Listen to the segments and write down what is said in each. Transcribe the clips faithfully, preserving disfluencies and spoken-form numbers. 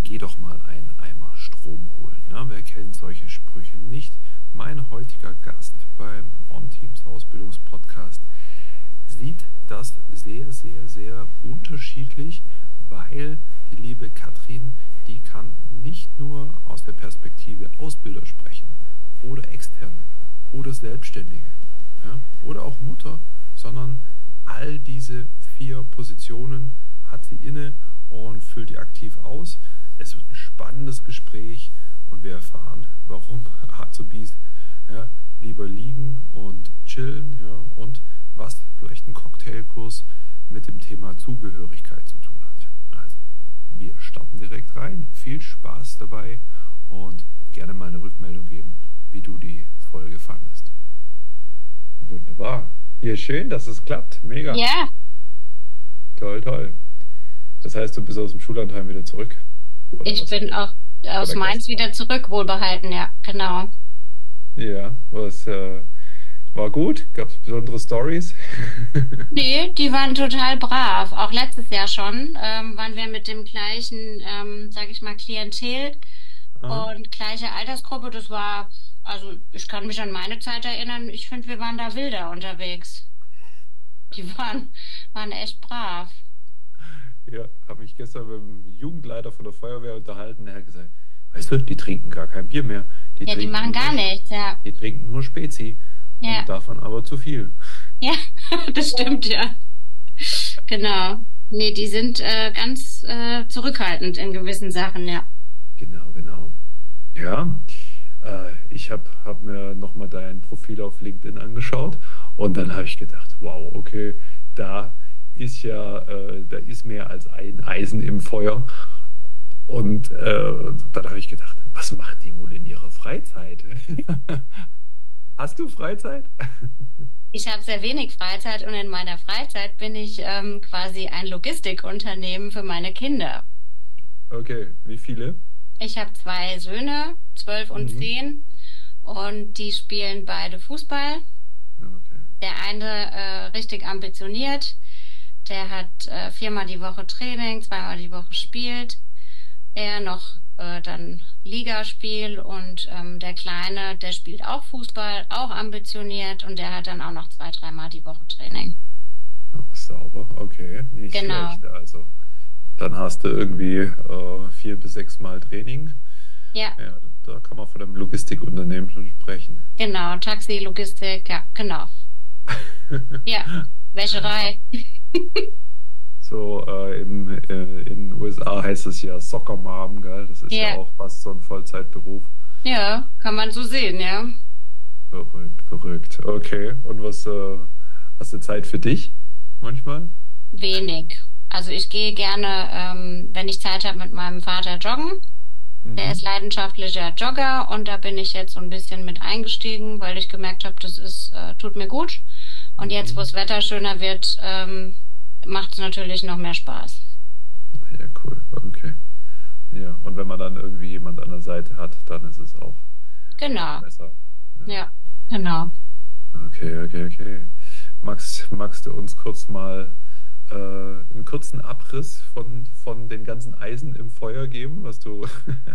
geh doch mal einen Eimer Strom holen. Ne? Wer kennt solche Sprüche nicht? Mein heutiger Gast beim OnTeams Ausbildungspodcast sieht das sehr, sehr, sehr unterschiedlich, weil die liebe Katrin, die kann nicht nur aus der Perspektive Ausbilder sprechen oder Externe oder Selbstständige, ja, oder auch Mutter, sondern all diese vier Positionen hat sie inne und füllt die aktiv aus. Es wird ein spannendes Gespräch und wir erfahren, warum Azubis ja, lieber liegen und chillen, ja, und was vielleicht ein Cocktailkurs mit dem Thema Zugehörigkeit zu tun hat. Also, wir starten direkt rein. Viel Spaß dabei und gerne mal eine Rückmeldung geben, wie du die Folge fandest. Wunderbar. Ja, schön, dass es klappt. Mega. Ja. Toll, toll. Das heißt, du bist aus dem Schullandheim wieder zurück? Oder ich bin auch aus Mainz wieder zurück, wohlbehalten, ja, genau. Ja, was äh, war gut? Gab es besondere Stories? Nee, die waren total brav. Auch letztes Jahr schon ähm, waren wir mit dem gleichen, ähm, sag ich mal, Klientel ah. und gleiche Altersgruppe. Das war, also ich kann mich an meine Zeit erinnern, ich finde, wir waren da wilder unterwegs. Die waren, waren echt brav. Ja, habe mich gestern mit dem Jugendleiter von der Feuerwehr unterhalten. Er hat gesagt, weißt du, die trinken gar kein Bier mehr. Die ja, die machen gar nur, nichts, ja. Die trinken nur Spezi. Ja. Und davon aber zu viel. Ja, das stimmt, ja. Genau. Nee, die sind äh, ganz äh, zurückhaltend in gewissen Sachen, ja. Genau, genau. Ja, äh, ich habe hab mir nochmal dein Profil auf LinkedIn angeschaut und dann habe ich gedacht, wow, okay, da ist ja, äh, da ist mehr als ein Eisen im Feuer. Und äh, dann habe ich gedacht, was macht die wohl in ihrer Freizeit? Hast du Freizeit? Ich habe sehr wenig Freizeit und in meiner Freizeit bin ich ähm, quasi ein Logistikunternehmen für meine Kinder. Okay, wie viele? Ich habe zwei Söhne, zwölf und mhm. zehn, und die spielen beide Fußball. Okay. Der eine äh, richtig ambitioniert, der hat äh, viermal die Woche Training, zweimal die Woche spielt. Er noch äh, dann Ligaspiel und ähm, der Kleine, der spielt auch Fußball, auch ambitioniert, und der hat dann auch noch zwei, dreimal die Woche Training. Oh, sauber, okay, nicht genau. schlecht. Also dann hast du irgendwie äh, vier bis sechs Mal Training. Ja. Ja, da kann man von einem Logistikunternehmen schon sprechen. Genau, Taxi, Logistik, ja, genau. Ja, Wäscherei. So, äh, im, äh, in den U S A heißt es ja Soccer Mom, gell? Das ist ja. ja auch fast so ein Vollzeitberuf. Ja, kann man so sehen, ja. Verrückt, verrückt. Okay, und was, äh, hast du Zeit für dich manchmal? Wenig. Also ich gehe gerne, ähm, wenn ich Zeit habe, mit meinem Vater joggen. Mhm. Der ist leidenschaftlicher Jogger und da bin ich jetzt so ein bisschen mit eingestiegen, weil ich gemerkt habe, das ist, äh, tut mir gut. Und mhm. jetzt, wo das Wetter schöner wird, ähm, macht es natürlich noch mehr Spaß. Ja, cool. Okay. Ja, und wenn man dann irgendwie jemand an der Seite hat, dann ist es auch genau. besser. Ja. ja, genau. Okay, okay, okay. Magst, magst du uns kurz mal äh, einen kurzen Abriss von, von den ganzen Eisen im Feuer geben, was du,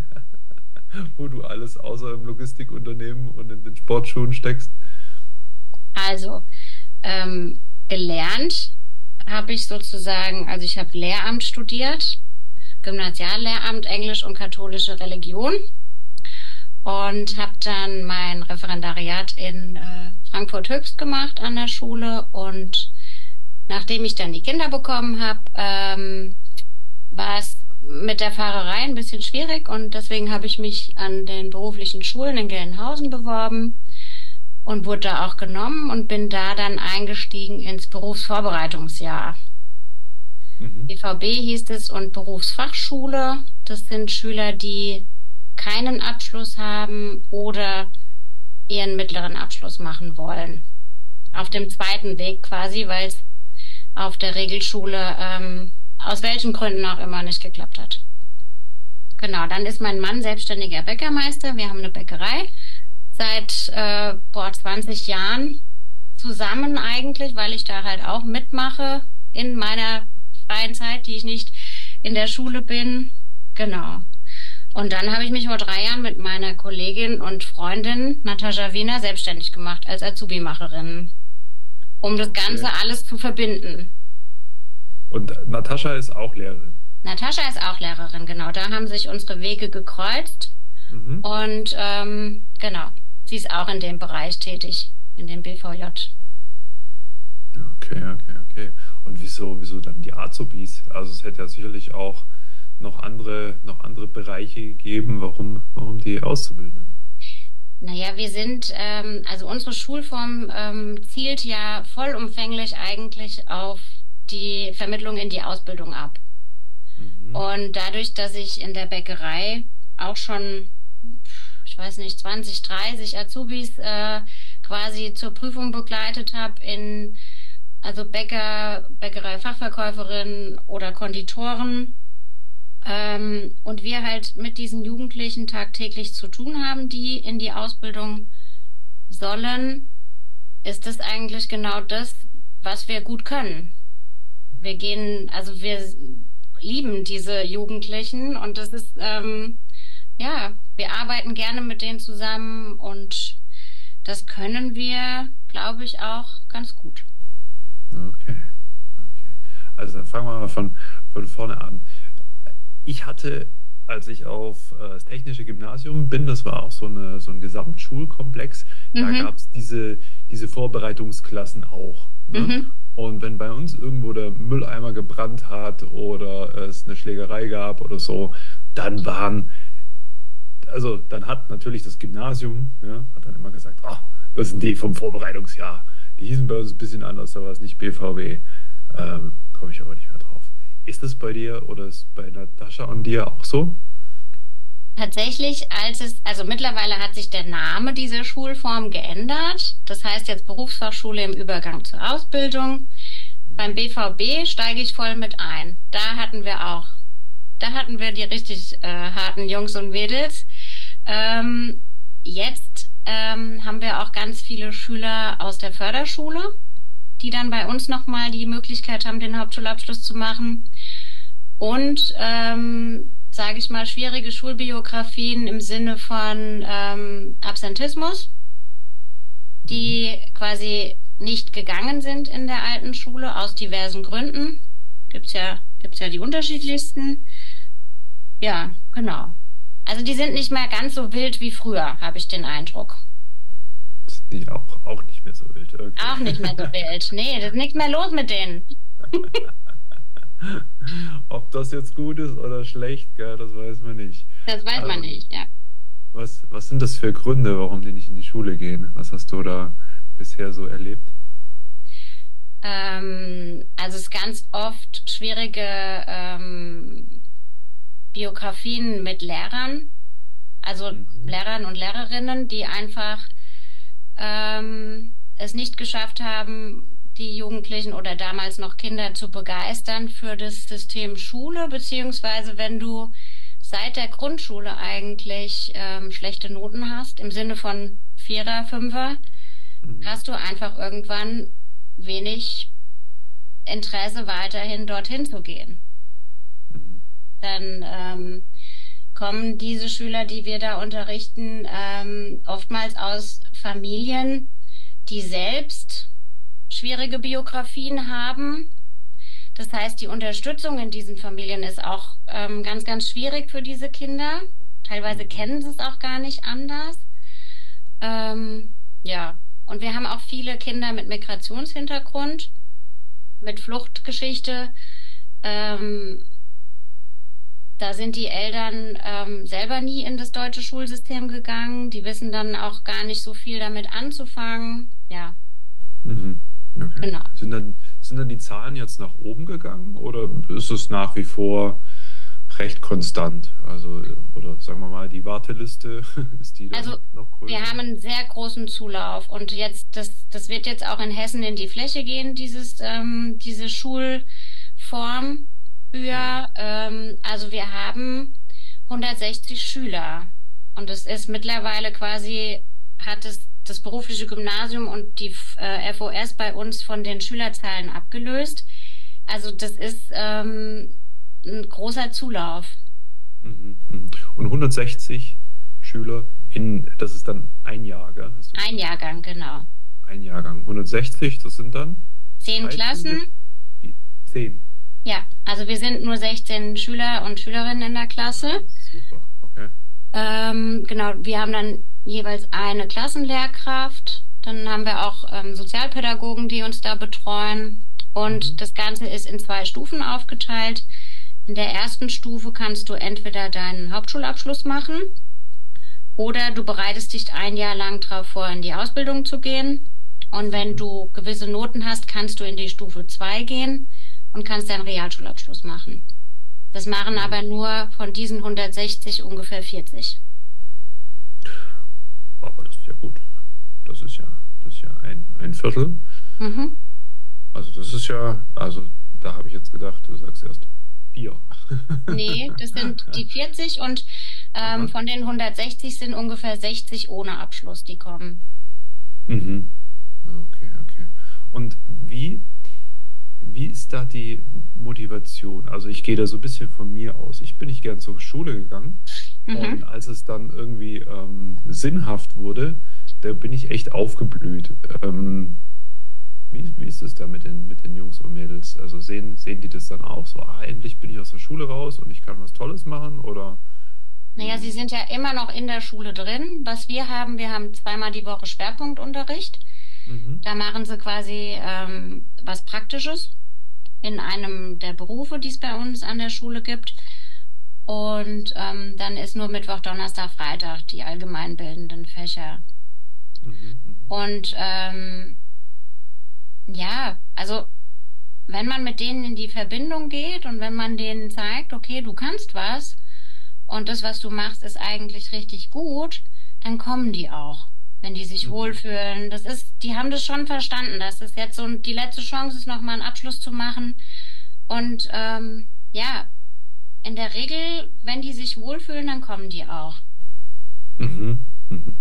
wo du alles außer im Logistikunternehmen und in den Sportschuhen steckst? Also, ähm, gelernt habe ich sozusagen, also ich habe Lehramt studiert, Gymnasiallehramt, Englisch und katholische Religion, und habe dann mein Referendariat in äh, Frankfurt-Höchst gemacht an der Schule, und nachdem ich dann die Kinder bekommen habe, ähm, war es mit der Fahrerei ein bisschen schwierig, und deswegen habe ich mich an den beruflichen Schulen in Gelnhausen beworben und wurde da auch genommen und bin da dann eingestiegen ins Berufsvorbereitungsjahr. Mhm. B V B hieß es, und Berufsfachschule. Das sind Schüler, die keinen Abschluss haben oder ihren mittleren Abschluss machen wollen. Auf dem zweiten Weg quasi, weil es auf der Regelschule ähm, aus welchen Gründen auch immer nicht geklappt hat. Genau, dann ist mein Mann selbstständiger Bäckermeister. Wir haben eine Bäckerei seit äh, boah, zwanzig Jahren zusammen eigentlich, weil ich da halt auch mitmache in meiner freien Zeit, die ich nicht in der Schule bin. Genau. Und dann habe ich mich vor drei Jahren mit meiner Kollegin und Freundin Natascha Wiener selbstständig gemacht als Azubi-Macherin, um das Okay. Ganze alles zu verbinden. Und Natascha ist auch Lehrerin. Natascha ist auch Lehrerin, genau. Da haben sich unsere Wege gekreuzt. Mhm. Und ähm, genau, sie ist auch in dem Bereich tätig, in dem B V J. Okay, okay, okay. Und wieso, wieso dann die Azubis? Also es hätte ja sicherlich auch noch andere, noch andere Bereiche gegeben, warum, warum die Auszubildenden? Naja, wir sind, ähm, also unsere Schulform ähm, zielt ja vollumfänglich eigentlich auf die Vermittlung in die Ausbildung ab. Mhm. Und dadurch, dass ich in der Bäckerei auch schon, ich weiß nicht, zwanzig, dreißig Azubis äh, quasi zur Prüfung begleitet habe in also Bäcker, Bäckerei-Fachverkäuferin oder Konditoren. Ähm, und wir halt mit diesen Jugendlichen tagtäglich zu tun haben, die in die Ausbildung sollen, ist das eigentlich genau das, was wir gut können. Wir gehen, also wir lieben diese Jugendlichen und das ist, ähm, ja, wir arbeiten gerne mit denen zusammen und das können wir, glaube ich, auch ganz gut. Okay, okay. Also dann fangen wir mal von, von vorne an. Ich hatte, als ich auf äh, das technische Gymnasium bin, das war auch so, eine, so ein Gesamtschulkomplex, da Mhm. gab es diese, diese Vorbereitungsklassen auch. Ne? Mhm. Und wenn bei uns irgendwo der Mülleimer gebrannt hat oder es eine Schlägerei gab oder so, dann waren, also dann hat natürlich das Gymnasium, ja, hat dann immer gesagt, ah, das sind die vom Vorbereitungsjahr. Die hießen bei uns ein bisschen anders, da war es nicht B V W. Ähm, komme ich aber nicht mehr drauf. Ist das bei dir oder ist bei Natascha und dir auch so? Tatsächlich, als es, also mittlerweile hat sich der Name dieser Schulform geändert. Das heißt jetzt Berufsfachschule im Übergang zur Ausbildung. Beim B V B steige ich voll mit ein. Da hatten wir auch, da hatten wir die richtig äh, harten Jungs und Mädels. Ähm, jetzt ähm, haben wir auch ganz viele Schüler aus der Förderschule, die dann bei uns nochmal die Möglichkeit haben, den Hauptschulabschluss zu machen. Und, ähm, sage ich mal, schwierige Schulbiografien im Sinne von ähm, Absentismus, die quasi nicht gegangen sind in der alten Schule aus diversen Gründen. Gibt's ja, gibt's ja die unterschiedlichsten. Ja, genau. Also die sind nicht mehr ganz so wild wie früher, habe ich den Eindruck. Sind die auch, auch nicht mehr so wild? Okay. Auch nicht mehr so wild. Nee, da ist nichts mehr los mit denen. Ob das jetzt gut ist oder schlecht, gell, das weiß man nicht. Das weiß man Ähm, nicht, ja. Was, was sind das für Gründe, warum die nicht in die Schule gehen? Was hast du da bisher so erlebt? Ähm, also es ist ganz oft schwierige ähm, Biografien mit Lehrern, also Mhm. Lehrern und Lehrerinnen, die einfach ähm, es nicht geschafft haben, die Jugendlichen oder damals noch Kinder zu begeistern für das System Schule, beziehungsweise wenn du seit der Grundschule eigentlich ähm, schlechte Noten hast, im Sinne von Vierer, Fünfer, Mhm. hast du einfach irgendwann wenig Interesse, weiterhin dorthin zu gehen. Mhm. Dann ähm, kommen diese Schüler, die wir da unterrichten, ähm, oftmals aus Familien, die selbst schwierige Biografien haben. Das heißt, die Unterstützung in diesen Familien ist auch ähm, ganz, ganz schwierig für diese Kinder. Teilweise kennen sie es auch gar nicht anders. Ähm, ja, und wir haben auch viele Kinder mit Migrationshintergrund, mit Fluchtgeschichte. Ähm, da sind die Eltern ähm, selber nie in das deutsche Schulsystem gegangen. Die wissen dann auch gar nicht so viel damit anzufangen. Ja. Mhm. Okay. Genau. Sind dann, sind dann die Zahlen jetzt nach oben gegangen oder ist es nach wie vor recht konstant? Also, oder sagen wir mal, die Warteliste, ist die dann Also, noch größer? Wir haben einen sehr großen Zulauf und jetzt, das, das wird jetzt auch in Hessen in die Fläche gehen, dieses, ähm, diese Schulform. Für, ähm, also wir haben hundertsechzig Schüler und es ist mittlerweile quasi, hat es das berufliche Gymnasium und die äh, F O S bei uns von den Schülerzahlen abgelöst. Also das ist ähm, ein großer Zulauf. Mhm, mhm. Und hundertsechzig Schüler in, das ist dann ein Jahr, gell? Hast du Ein gesagt? Jahrgang, genau. Ein Jahrgang. hundertsechzig, das sind dann Zehn dreizehn, Klassen. zehn. Ja, also wir sind nur sechzehn Schüler und Schülerinnen in der Ah, Klasse. super, okay. Ähm, genau, wir haben dann jeweils eine Klassenlehrkraft. Dann haben wir auch ähm, Sozialpädagogen, die uns da betreuen. Und Mhm. das Ganze ist in zwei Stufen aufgeteilt. In der ersten Stufe kannst du entweder deinen Hauptschulabschluss machen oder du bereitest dich ein Jahr lang darauf vor, in die Ausbildung zu gehen. Und wenn Mhm. du gewisse Noten hast, kannst du in die Stufe zwei gehen und kannst deinen Realschulabschluss machen. Das machen Mhm. aber nur von diesen hundertsechzig ungefähr vierzig. Aber das ist ja gut. Das ist ja, das ist ja ein, ein Viertel. Mhm. Also das ist ja, also da habe ich jetzt gedacht, du sagst erst vier. Nee, das sind die vierzig und ähm, Aha. von den hundertsechzig sind ungefähr sechzig ohne Abschluss, die kommen. Mhm. Okay, okay. Und wie, wie ist da die Motivation? Also ich gehe da so ein bisschen von mir aus. Ich bin nicht gern zur Schule gegangen und Mhm. als es dann irgendwie ähm, sinnhaft wurde, da bin ich echt aufgeblüht. Ähm, wie, wie ist es da mit den, mit den Jungs und Mädels? Also sehen, sehen die das dann auch so, ah, endlich bin ich aus der Schule raus und ich kann was Tolles machen? Oder Naja, sie wie? sind ja immer noch in der Schule drin. Was wir haben, wir haben zweimal die Woche Schwerpunktunterricht. Mhm. Da machen sie quasi ähm, was Praktisches in einem der Berufe, die es bei uns an der Schule gibt. Und ähm, dann ist nur Mittwoch, Donnerstag, Freitag die allgemeinbildenden Fächer. Mhm. Mhm. Und ähm, ja, also wenn man mit denen in die Verbindung geht und wenn man denen zeigt, okay, du kannst was und das, was du machst, ist eigentlich richtig gut, dann kommen die auch, wenn die sich Mhm. wohlfühlen. Das ist, die haben das schon verstanden, dass das jetzt so die letzte Chance ist, nochmal einen Abschluss zu machen. Und ähm, ja, in der Regel, wenn die sich wohlfühlen, dann kommen die auch. Mhm. Mhm.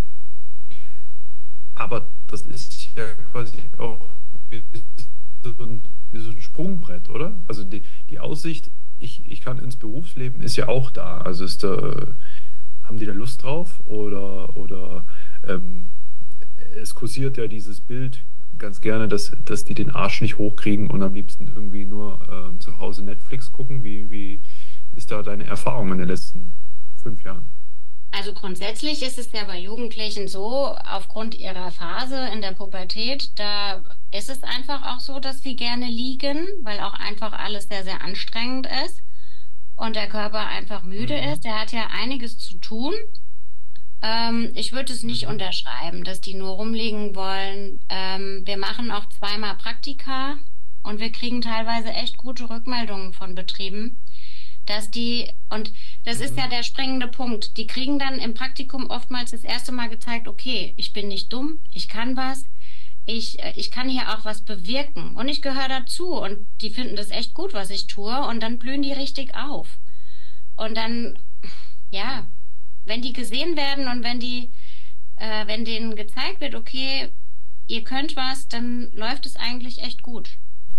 Aber das ist ja quasi auch wie so ein, wie so ein Sprungbrett, oder? Also die, die Aussicht, ich, ich kann ins Berufsleben, ist ja auch da. Also ist da, haben die da Lust drauf? Oder, oder ähm, es kursiert ja dieses Bild ganz gerne, dass, dass die den Arsch nicht hochkriegen und am liebsten irgendwie nur ähm, zu Hause Netflix gucken. Wie, wie ist da deine Erfahrung in den letzten fünf Jahren? Also grundsätzlich ist es ja bei Jugendlichen so, aufgrund ihrer Phase in der Pubertät, da ist es einfach auch so, dass sie gerne liegen, weil auch einfach alles sehr, sehr anstrengend ist und der Körper einfach müde Mhm. ist. Der hat ja einiges zu tun. Ähm, ich würde es nicht Mhm. unterschreiben, dass die nur rumliegen wollen. Ähm, wir machen auch zweimal Praktika und wir kriegen teilweise echt gute Rückmeldungen von Betrieben, dass die, und das ist Mhm. ja der springende Punkt, die kriegen dann im Praktikum oftmals das erste Mal gezeigt, okay, ich bin nicht dumm, ich kann was, ich, äh, ich kann hier auch was bewirken und ich gehöre dazu und die finden das echt gut, was ich tue und dann blühen die richtig auf. Und dann, ja, Mhm. wenn die gesehen werden und wenn die, äh, wenn denen gezeigt wird, okay, ihr könnt was, dann läuft es eigentlich echt gut.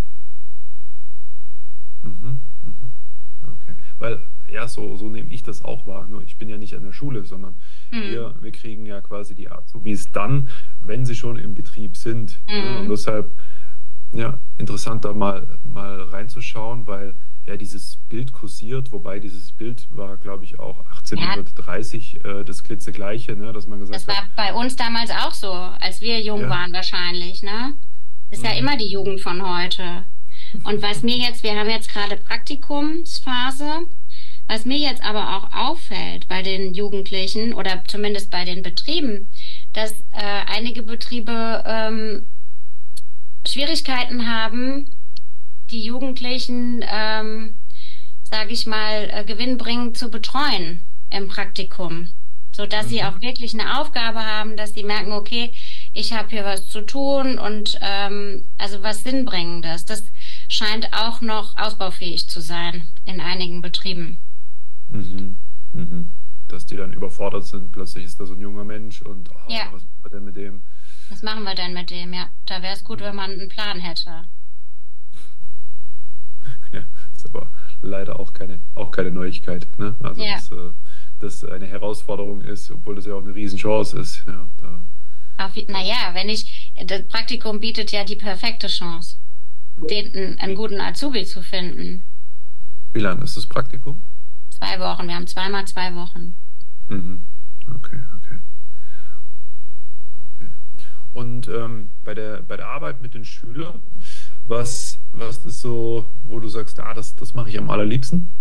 Mhm, mhm. Okay. Weil, ja, so, so nehme ich das auch wahr. Nur ich bin ja nicht an der Schule, sondern Hm. wir, wir kriegen ja quasi die Azubis dann, wenn sie schon im Betrieb sind. Ne? Und Hm. deshalb, ja, interessant da mal, mal reinzuschauen, weil ja dieses Bild kursiert, wobei dieses Bild war, glaube ich, auch Ja, achtzehnhundertdreißig äh, das klitzegleiche, ne? Dass man das gesagt hat, war bei uns damals auch so, als wir jung ja, waren wahrscheinlich, ne? Ist ja mhm, immer die Jugend von heute. Und was mir jetzt, wir haben jetzt gerade Praktikumsphase, was mir jetzt aber auch auffällt bei den Jugendlichen oder zumindest bei den Betrieben, dass äh, einige Betriebe ähm, Schwierigkeiten haben, die Jugendlichen, ähm, sage ich mal, äh, gewinnbringend zu betreuen im Praktikum, so dass sie mhm, auch wirklich eine Aufgabe haben, dass sie merken, okay, ich habe hier was zu tun und ähm, also was Sinnbringendes. Das scheint auch noch ausbaufähig zu sein in einigen Betrieben. mhm, mhm. Dass die dann überfordert sind, plötzlich ist da so ein junger Mensch und oh, Ja, was machen wir denn mit dem? was machen wir denn mit dem? Ja, da wäre es gut, wenn Mhm. man einen Plan hätte. Ja, ist aber leider auch keine, auch keine Neuigkeit. Ne? Also, Ja, dass äh, das eine Herausforderung ist, obwohl das ja auch eine Riesenchance ist. Ja, da, auf, da. naja, wenn ich, das Praktikum bietet ja die perfekte Chance, den, einen, einen Wie, guten Azubi zu finden. wie lang ist das Praktikum? Zwei Wochen, wir haben zweimal zwei Wochen. Mhm. Okay, okay, okay. Und ähm, bei der, bei der Arbeit mit den Schülern, was, was ist so, wo du sagst, ah, das, das mache ich am allerliebsten?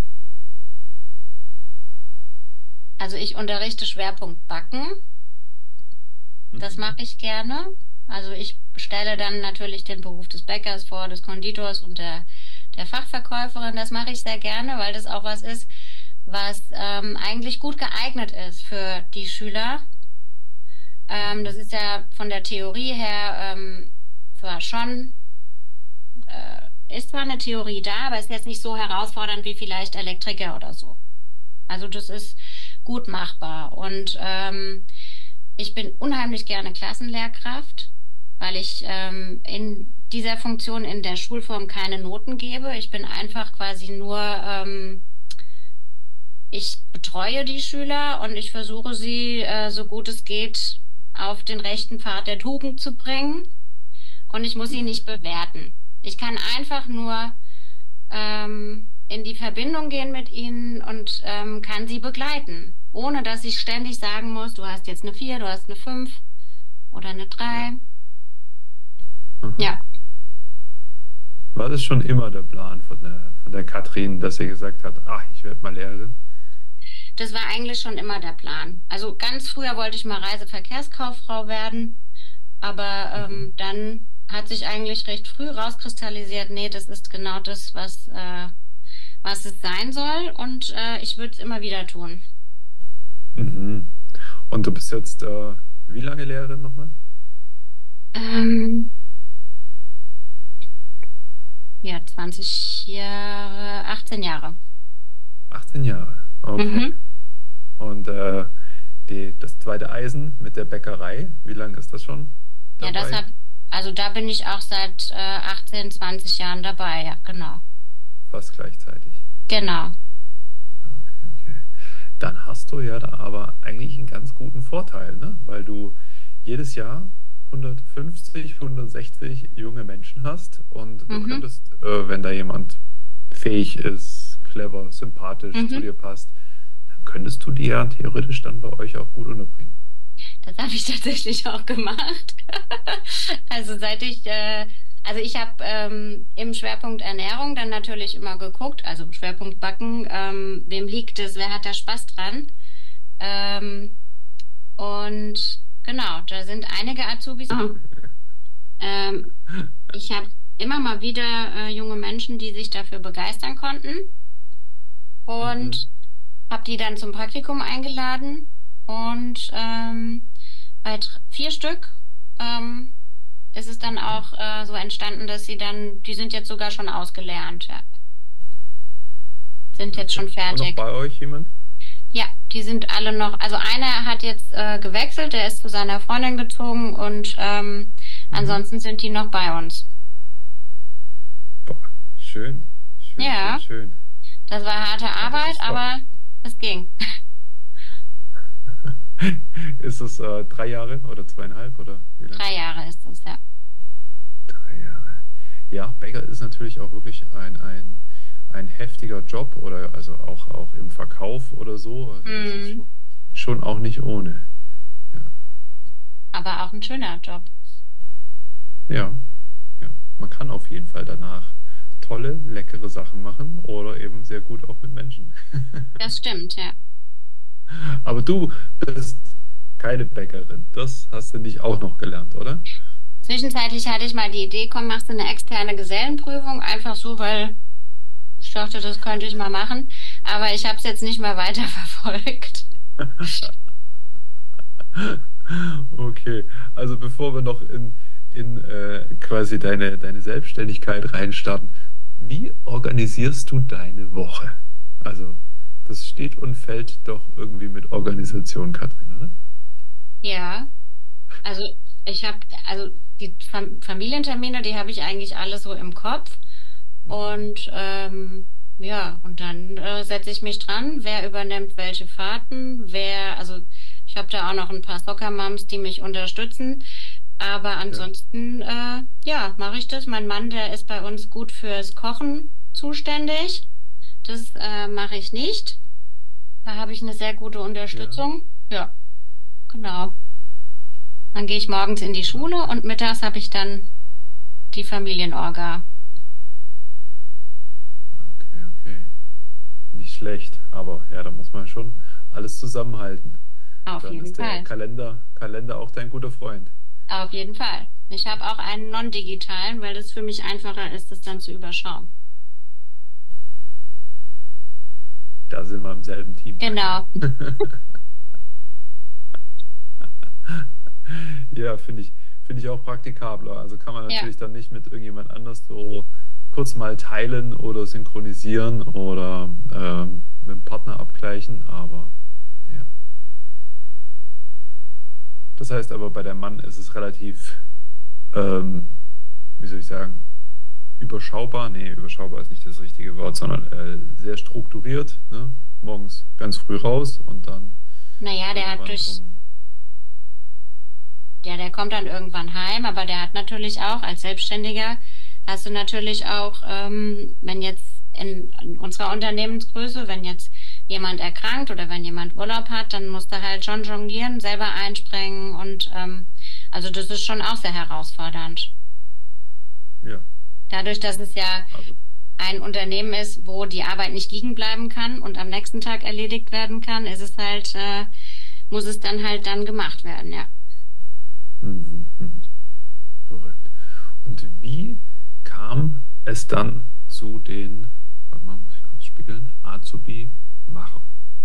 Also ich unterrichte Schwerpunkt Backen. Das Mhm. mache ich gerne. Also ich stelle dann natürlich den Beruf des Bäckers vor, des Konditors und der, der Fachverkäuferin. Das mache ich sehr gerne, weil das auch was ist, was ähm, eigentlich gut geeignet ist für die Schüler. Ähm, Mhm. das ist ja von der Theorie her ähm, zwar schon, äh, ist zwar eine Theorie da, aber ist jetzt nicht so herausfordernd wie vielleicht Elektriker oder so. Also das ist gut machbar. Und ähm, ich bin unheimlich gerne Klassenlehrkraft, weil ich ähm, in dieser Funktion in der Schulform keine Noten gebe. Ich bin einfach quasi nur, ähm, ich betreue die Schüler und ich versuche sie, äh, so gut es geht, auf den rechten Pfad der Tugend zu bringen. Und ich muss sie nicht bewerten. Ich kann einfach nur ähm, in die Verbindung gehen mit ihnen und ähm, kann sie begleiten, ohne dass ich ständig sagen muss, du hast jetzt eine vier, du hast eine fünf oder eine Ja. drei. Aha. Ja, War das schon immer der Plan von der, von der Katrin, dass sie gesagt hat, ach, ich werde mal Lehrerin? das war eigentlich schon immer der Plan. Also ganz früher wollte ich mal Reiseverkehrskauffrau werden, aber Mhm. ähm, dann hat sich eigentlich recht früh rauskristallisiert, nee, das ist genau das, was, äh, was es sein soll und äh, ich würde es immer wieder tun. Mhm. Und du bist jetzt äh, wie lange Lehrerin nochmal? Ähm, ja, zwanzig Jahre, achtzehn Jahre. achtzehn Jahre. Okay. Mhm. Und äh, die, das zweite Eisen mit der Bäckerei, wie lange ist das schon Ja, das dabei? hab, also da bin ich auch seit äh, achtzehn, zwanzig Jahren dabei, ja, genau. Fast gleichzeitig. Genau. Okay, okay. Dann hast du ja da aber eigentlich einen ganz guten Vorteil, ne? Weil du jedes Jahr hundertfünfzig, hundertsechzig junge Menschen hast und du Mhm. könntest, äh, wenn da jemand fähig ist, clever, sympathisch zu Mhm. dir passt, dann könntest du die ja theoretisch dann bei euch auch gut unterbringen. Das habe ich tatsächlich auch gemacht. Also seit ich, äh, also ich habe ähm, im Schwerpunkt Ernährung dann natürlich immer geguckt, also Schwerpunkt Backen, ähm, wem liegt es, wer hat da Spaß dran? Ähm, und genau, da sind einige Azubis. Ah. Ähm, ich habe immer mal wieder äh, junge Menschen, die sich dafür begeistern konnten Mhm. und habe die dann zum Praktikum eingeladen und ähm, bei tr- vier Stück ähm, ist es dann Mhm. auch äh, so entstanden, dass sie dann, die sind jetzt sogar schon ausgelernt, ja, sind jetzt Okay. schon Und noch fertig. bei euch jemand? Ja, die sind alle noch, also einer hat jetzt äh, gewechselt, der ist zu seiner Freundin gezogen und ähm, Mhm. ansonsten sind die noch bei uns. Boah, schön. Schön, schön, Ja, schön. das war harte Ja, das Arbeit, ist toll. aber es ging. Ist es äh, drei Jahre oder zweieinhalb oder wie lang? Drei Jahre ist es, ja. Drei Jahre. Ja, Bäcker ist natürlich auch wirklich ein, ein, ein heftiger Job oder also auch, auch im Verkauf oder so. Also das ist Hm, schon, schon auch nicht ohne. Ja, aber auch ein schöner Job. ja, ja. Man kann auf jeden Fall danach tolle, leckere Sachen machen oder eben sehr gut auch mit Menschen. Das stimmt, ja. Aber du bist keine Bäckerin. Das hast du nicht auch noch gelernt, oder? Zwischenzeitlich hatte ich mal die Idee, komm, machst du eine externe Gesellenprüfung, einfach so, weil ich dachte, das könnte ich mal machen. Aber ich habe es jetzt nicht mehr weiter verfolgt. Okay, also bevor wir noch in, in äh, quasi deine, deine Selbstständigkeit reinstarten, wie organisierst du deine Woche? Also, das steht und fällt doch irgendwie mit Organisation, Katrin, oder? Ja, also ich habe, also die Fam Familientermine, die habe ich eigentlich alle so im Kopf. Mhm. Und ähm, ja, und dann äh, setze ich mich dran, wer übernimmt welche Fahrten, wer, also ich habe da auch noch ein paar Soccer-Moms, die mich unterstützen. Aber Ja, ansonsten, äh, ja, mache ich das. Mein Mann, der ist bei uns gut fürs Kochen zuständig. Das äh, mache ich nicht. Da habe ich eine sehr gute ja, Unterstützung. Ja, genau. Dann gehe ich morgens in die Schule okay. und mittags habe ich dann die Familienorga. Okay, okay. Nicht schlecht, aber ja, da muss man schon alles zusammenhalten. Auf Dann jeden ist der Fall. Kalender, Kalender auch dein guter Freund. Auf jeden Fall. Ich habe auch einen non-digitalen, weil das für mich einfacher ist, das dann zu überschauen. Da sind wir im selben Team. Genau. Ja, finde ich, finde ich auch praktikabler. Also kann man Ja. natürlich dann nicht mit irgendjemand anders so kurz mal teilen oder synchronisieren oder ähm, mit dem Partner abgleichen, aber ja. Das heißt aber, bei dem Mann ist es relativ, ähm, wie soll ich sagen, überschaubar. Nee, überschaubar ist nicht das richtige Wort, sondern äh, sehr strukturiert. Ne? Morgens ganz früh raus und dann Naja, der hat irgendwann durch, um. ja, der kommt dann irgendwann heim, aber der hat natürlich auch als Selbstständiger, hast du natürlich auch, ähm, wenn jetzt in, in unserer Unternehmensgröße, wenn jetzt jemand erkrankt oder wenn jemand Urlaub hat, dann musst du halt schon jonglieren, selber einspringen und ähm, also das ist schon auch sehr herausfordernd. Ja, Dadurch, dass es ja also. ein Unternehmen ist, wo die Arbeit nicht liegen bleiben kann und am nächsten Tag erledigt werden kann, ist es halt, äh, muss es dann halt dann gemacht werden, ja. Mhm, mhm. Verrückt. Und wie kam es dann zu den, warte mal, muss ich kurz spiegeln, Azubi-Machern?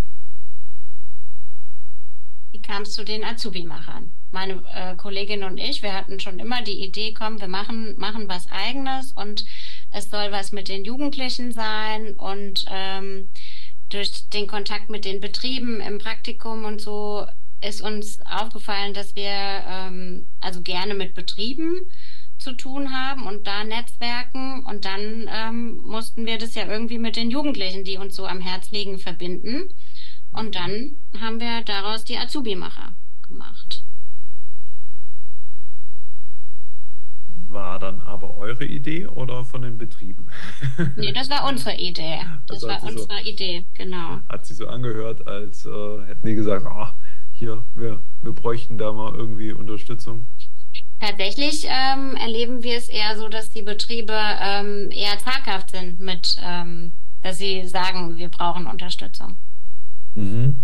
Wie kam es zu den Azubi-Machern? Meine äh, Kollegin und ich, wir hatten schon immer die Idee, komm, wir machen, machen was Eigenes und es soll was mit den Jugendlichen sein und ähm, durch den Kontakt mit den Betrieben im Praktikum und so ist uns aufgefallen, dass wir ähm, also gerne mit Betrieben zu tun haben und da Netzwerken und dann ähm, mussten wir das ja irgendwie mit den Jugendlichen, die uns so am Herz liegen, verbinden. Und Mhm. dann haben wir daraus die Azubi-Macher gemacht. War dann aber eure Idee oder von den Betrieben? Nee, das war unsere Idee. Das Also hat war sich so, unsere Idee, genau. hat sich so angehört, als äh, hätten die gesagt, ah, hier, wir, wir bräuchten da mal irgendwie Unterstützung. Tatsächlich ähm, erleben wir es eher so, dass die Betriebe ähm, eher zaghaft sind mit, ähm, dass sie sagen, wir brauchen Unterstützung. Mhm.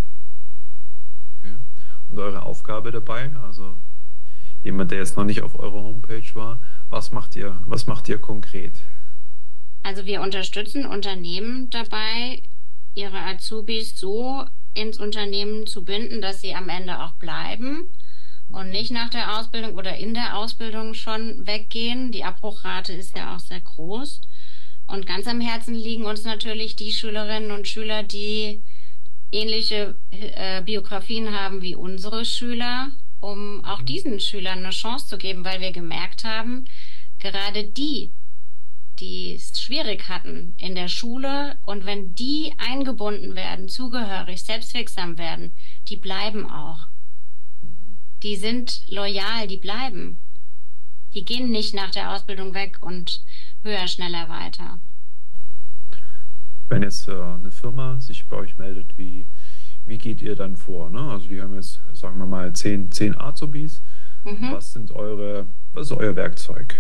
Okay. Und eure Aufgabe dabei, also jemand, der jetzt noch nicht auf eurer Homepage war, was macht ihr, was macht ihr konkret? Also wir unterstützen Unternehmen dabei, ihre Azubis so ins Unternehmen zu binden, dass sie am Ende auch bleiben und nicht nach der Ausbildung oder in der Ausbildung schon weggehen. Die Abbruchrate ist ja auch sehr groß. Und ganz am Herzen liegen uns natürlich die Schülerinnen und Schüler, die ähnliche äh, Biografien haben wie unsere Schüler, um auch Mhm. diesen Schülern eine Chance zu geben, weil wir gemerkt haben, gerade die, die es schwierig hatten in der Schule und wenn die eingebunden werden, zugehörig, selbstwirksam werden, die bleiben auch. Mhm. Die sind loyal, die bleiben. Die gehen nicht nach der Ausbildung weg und höher, schneller weiter. Wenn jetzt äh, eine Firma sich bei euch meldet, wie, wie geht ihr dann vor? Ne? Also die haben jetzt, sagen wir mal, zehn, zehn Azubis. Mhm. Was sind eure, was ist euer Werkzeug?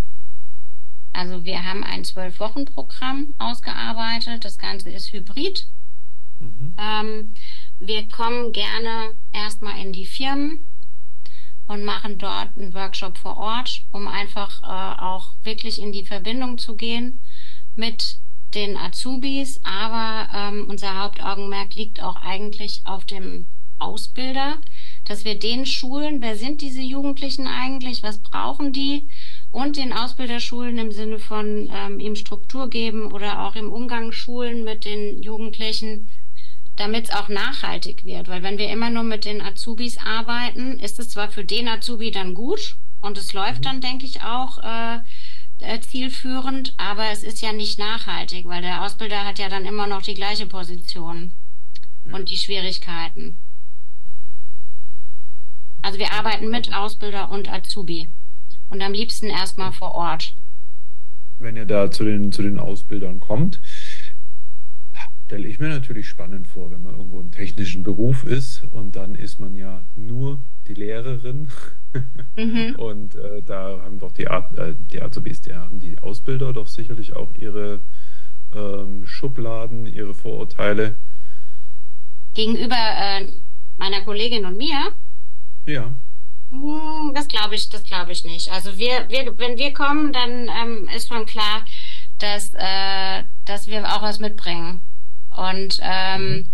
Also wir haben ein Zwölf-Wochen-Programm ausgearbeitet. Das Ganze ist hybrid. Mhm. Ähm, wir kommen gerne erstmal in die Firmen und machen dort einen Workshop vor Ort, um einfach äh, auch wirklich in die Verbindung zu gehen mit den Azubis. Aber ähm, unser Hauptaugenmerk liegt auch eigentlich auf dem Ausbilder, dass wir den schulen, wer sind diese Jugendlichen eigentlich, was brauchen die? Und den Ausbilder schulen im Sinne von ähm, ihm Struktur geben oder auch im Umgang schulen mit den Jugendlichen, damit es auch nachhaltig wird. Weil wenn wir immer nur mit den Azubis arbeiten, ist es zwar für den Azubi dann gut und es läuft Mhm. dann, denke ich, auch äh, äh, zielführend, aber es ist ja nicht nachhaltig, weil der Ausbilder hat ja dann immer noch die gleiche Position Ja. und die Schwierigkeiten. Also wir arbeiten mit Ausbilder und Azubi und am liebsten erstmal vor Ort. Wenn ihr da zu den, zu den Ausbildern kommt, stelle ich mir natürlich spannend vor, wenn man irgendwo im technischen Beruf ist und dann ist man ja nur die Lehrerin Mhm. und äh, da haben doch die, Art, äh, die Azubis, die haben die Ausbilder doch sicherlich auch ihre ähm, Schubladen, ihre Vorurteile. Gegenüber äh, meiner Kollegin und mir, Ja. hm, das glaube ich, das glaube ich nicht. Also wir, wir, wenn wir kommen, dann ähm, ist schon klar, dass, äh, dass wir auch was mitbringen. Und ähm, Mhm.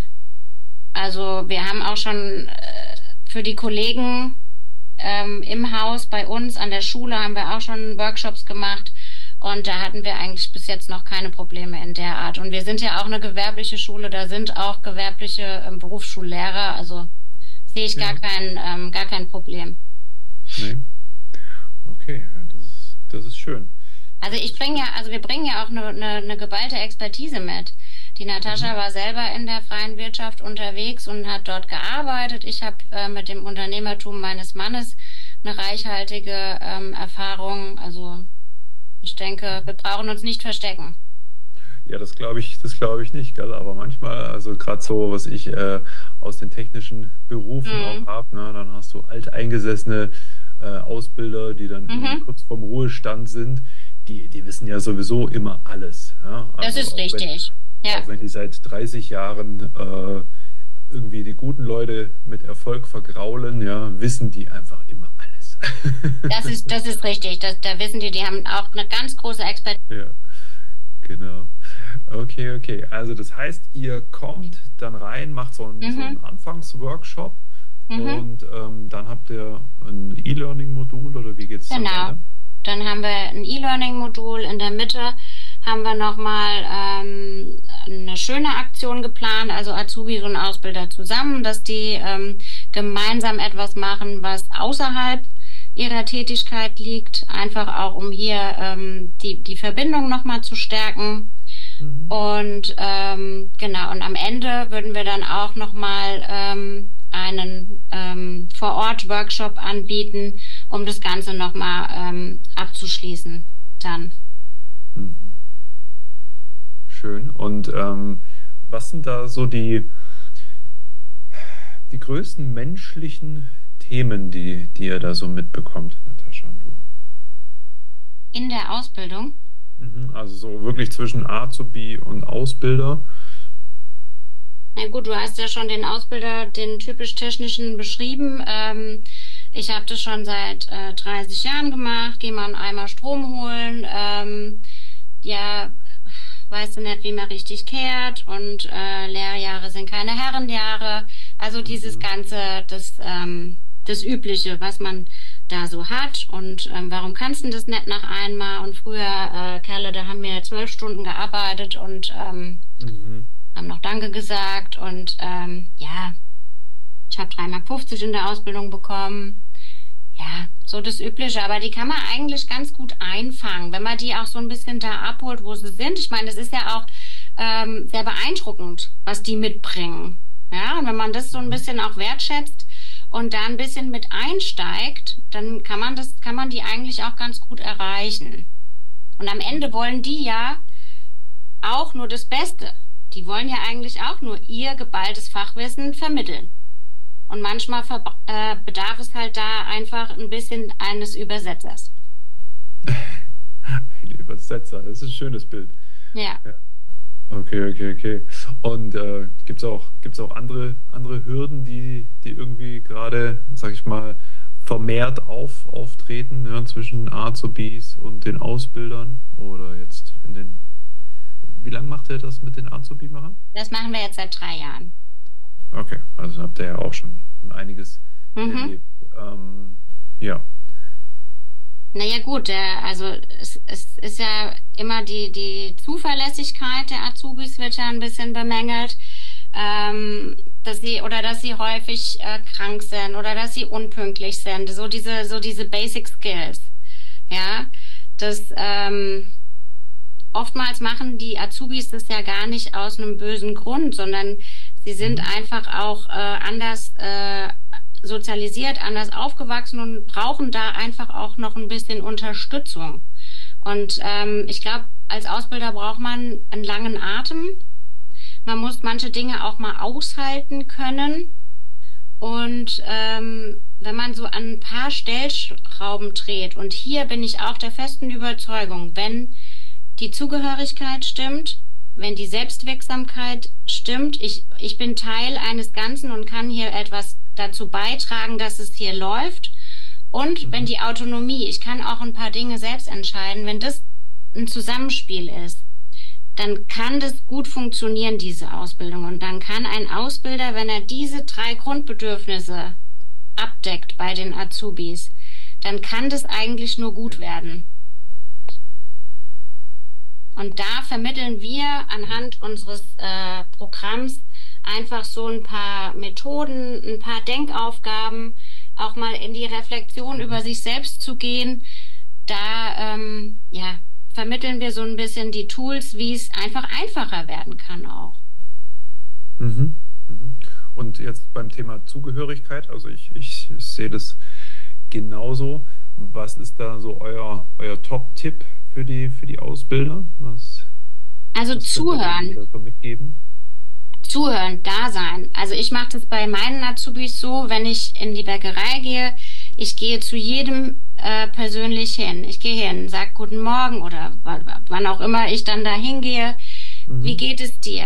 also wir haben auch schon äh, für die Kollegen ähm, im Haus bei uns an der Schule haben wir auch schon Workshops gemacht und da hatten wir eigentlich bis jetzt noch keine Probleme in der Art. Und wir sind ja auch eine gewerbliche Schule, da sind auch gewerbliche ähm, Berufsschullehrer, also sehe ich gar Ja. kein ähm, gar kein Problem. Nee. Okay, ja, das ist, das ist schön. Also ich bringe ja, also wir bringen ja auch eine, eine, eine geballte Expertise mit. Die Natascha Mhm. war selber in der freien Wirtschaft unterwegs und hat dort gearbeitet. Ich habe äh, mit dem Unternehmertum meines Mannes eine reichhaltige ähm, Erfahrung. Also ich denke, wir brauchen uns nicht verstecken. Ja, das glaube ich, das glaube ich nicht, gell? Aber manchmal, also gerade so, was ich äh, aus den technischen Berufen auch Mhm. habe, ne, dann hast du alteingesessene äh, Ausbilder, die dann irgendwie Mhm. kurz vorm Ruhestand sind. Die, die wissen ja sowieso immer alles. Ja? Das Also ist auch wenn, richtig. Ja, auch wenn die seit dreißig Jahren äh, irgendwie die guten Leute mit Erfolg vergraulen, ja, wissen die einfach immer alles. das ist, das ist richtig. Das, da wissen die, die haben auch eine ganz große Expertise. Ja, genau. Okay, okay. Also das heißt, ihr kommt dann rein, macht so einen, so einen Mhm. Anfangsworkshop Mhm. und ähm, dann habt ihr ein E-Learning-Modul oder wie geht's dann Genau. weiter? Dann haben wir ein E-Learning-Modul. In der Mitte haben wir nochmal ähm, eine schöne Aktion geplant, also Azubis und Ausbilder zusammen, dass die ähm, gemeinsam etwas machen, was außerhalb ihrer Tätigkeit liegt, einfach auch um hier ähm, die, die Verbindung nochmal zu stärken. Mhm. Und ähm, genau, und am Ende würden wir dann auch nochmal ähm, einen ähm, Vor-Ort-Workshop anbieten, um das Ganze nochmal ähm, abzuschließen dann. Mhm. Schön. Und ähm, was sind da so die, die größten menschlichen Themen, die, die ihr da so mitbekommt, Natascha und du? In der Ausbildung? Mhm. Also so wirklich zwischen Azubi und Ausbilder. Na gut, du hast ja schon den Ausbilder, den typisch technischen beschrieben. Ähm, ich habe das schon seit äh, dreißig Jahren gemacht. Geh mal einen Eimer Strom holen. Ähm, ja, weißt du nicht, wie man richtig kehrt. Und äh, Lehrjahre sind keine Herrenjahre. Also dieses Mhm. Ganze, das, ähm, das Übliche, was man da so hat. Und ähm, warum kannst du das nicht nach einmal? Und früher, äh, Kerle, da haben wir zwölf Stunden gearbeitet und ähm, Mhm. haben noch Danke gesagt und ähm, ja, ich habe drei Mark fünfzig in der Ausbildung bekommen. Ja, so das Übliche, aber die kann man eigentlich ganz gut einfangen, wenn man die auch so ein bisschen da abholt, wo sie sind. Ich meine, das ist ja auch ähm, sehr beeindruckend, was die mitbringen. Ja, und wenn man das so ein bisschen auch wertschätzt und da ein bisschen mit einsteigt, dann kann man das, kann man die eigentlich auch ganz gut erreichen. Und am Ende wollen die ja auch nur das Beste. Die wollen ja eigentlich auch nur ihr geballtes Fachwissen vermitteln. Und manchmal äh, bedarf es halt da einfach ein bisschen eines Übersetzers. Ein Übersetzer, das ist ein schönes Bild. Ja. Ja. Okay, okay, okay. Und äh, gibt's auch, gibt's auch andere, andere Hürden, die, die irgendwie gerade, sag ich mal, vermehrt auf, auftreten, ja, zwischen Azubis und den Ausbildern? Oder jetzt in den, wie lange macht ihr das mit den Azubi-Machern? Das machen wir jetzt seit drei Jahren. Okay, also habt ihr ja auch schon einiges Mhm. erlebt. Ähm, ja. Naja gut, der, also es, es ist ja immer die, die Zuverlässigkeit der Azubis wird ja ein bisschen bemängelt, ähm, dass sie oder dass sie häufig äh, krank sind oder dass sie unpünktlich sind, so diese so diese Basic Skills, ja. das ähm, oftmals machen die Azubis das ja gar nicht aus einem bösen Grund, sondern sie sind einfach auch äh, anders äh, sozialisiert, anders aufgewachsen und brauchen da einfach auch noch ein bisschen Unterstützung. Und ähm, ich glaube, als Ausbilder braucht man einen langen Atem. Man muss manche Dinge auch mal aushalten können. Und ähm, wenn man so an ein paar Stellschrauben dreht, und hier bin ich auch der festen Überzeugung, wenn die Zugehörigkeit stimmt, wenn die Selbstwirksamkeit stimmt, ich, ich bin Teil eines Ganzen und kann hier etwas dazu beitragen, dass es hier läuft. Und mhm. wenn die Autonomie, ich kann auch ein paar Dinge selbst entscheiden, wenn das ein Zusammenspiel ist, dann kann das gut funktionieren, diese Ausbildung. Und dann kann ein Ausbilder, wenn er diese drei Grundbedürfnisse abdeckt bei den Azubis, dann kann das eigentlich nur gut werden. Und da vermitteln wir anhand unseres äh, Programms einfach so ein paar Methoden, ein paar Denkaufgaben, auch mal in die Reflexion über sich selbst zu gehen. Da, ähm, ja, vermitteln wir so ein bisschen die Tools, wie es einfach einfacher werden kann auch. Mhm. Mhm. Und jetzt beim Thema Zugehörigkeit, also ich, ich sehe das genauso. Was ist da so euer, euer Top-Tipp für die, für die Ausbilder? Was, also was zuhören. Könnt ihr mitgeben? Zuhören, da sein. Also ich mache das bei meinen Azubis so, wenn ich in die Bäckerei gehe, ich gehe zu jedem äh, persönlich hin. Ich gehe hin, sag guten Morgen oder w- wann auch immer ich dann da hingehe. Mhm. Wie geht es dir?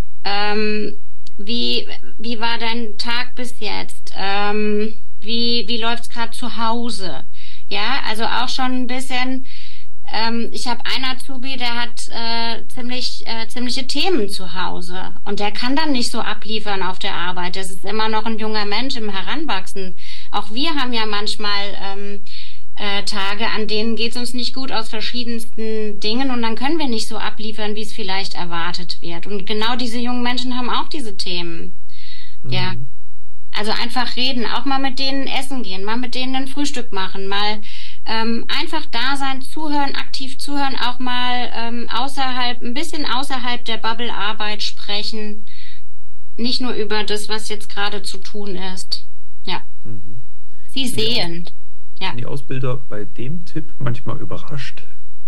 Ähm, wie wie war dein Tag bis jetzt? Ähm, wie wie läuft's gerade zu Hause? Ja, also auch schon ein bisschen. Ähm, ich habe einen Azubi, der hat äh, ziemlich äh, ziemliche Themen zu Hause und der kann dann nicht so abliefern auf der Arbeit. Das ist immer noch ein junger Mensch im Heranwachsen. Auch wir haben ja manchmal ähm, äh, Tage, an denen geht es uns nicht gut aus verschiedensten Dingen und dann können wir nicht so abliefern, wie es vielleicht erwartet wird. Und genau diese jungen Menschen haben auch diese Themen. Mhm. Ja, also einfach reden, auch mal mit denen essen gehen, mal mit denen ein Frühstück machen, mal ähm, einfach da sein, zuhören, aktiv zuhören, auch mal ähm, außerhalb, ein bisschen außerhalb der Bubble-Arbeit sprechen, nicht nur über das, was jetzt gerade zu tun ist. Ja. Mhm. Sie sind sehen. Die ja. Sind die Ausbilder bei dem Tipp manchmal überrascht?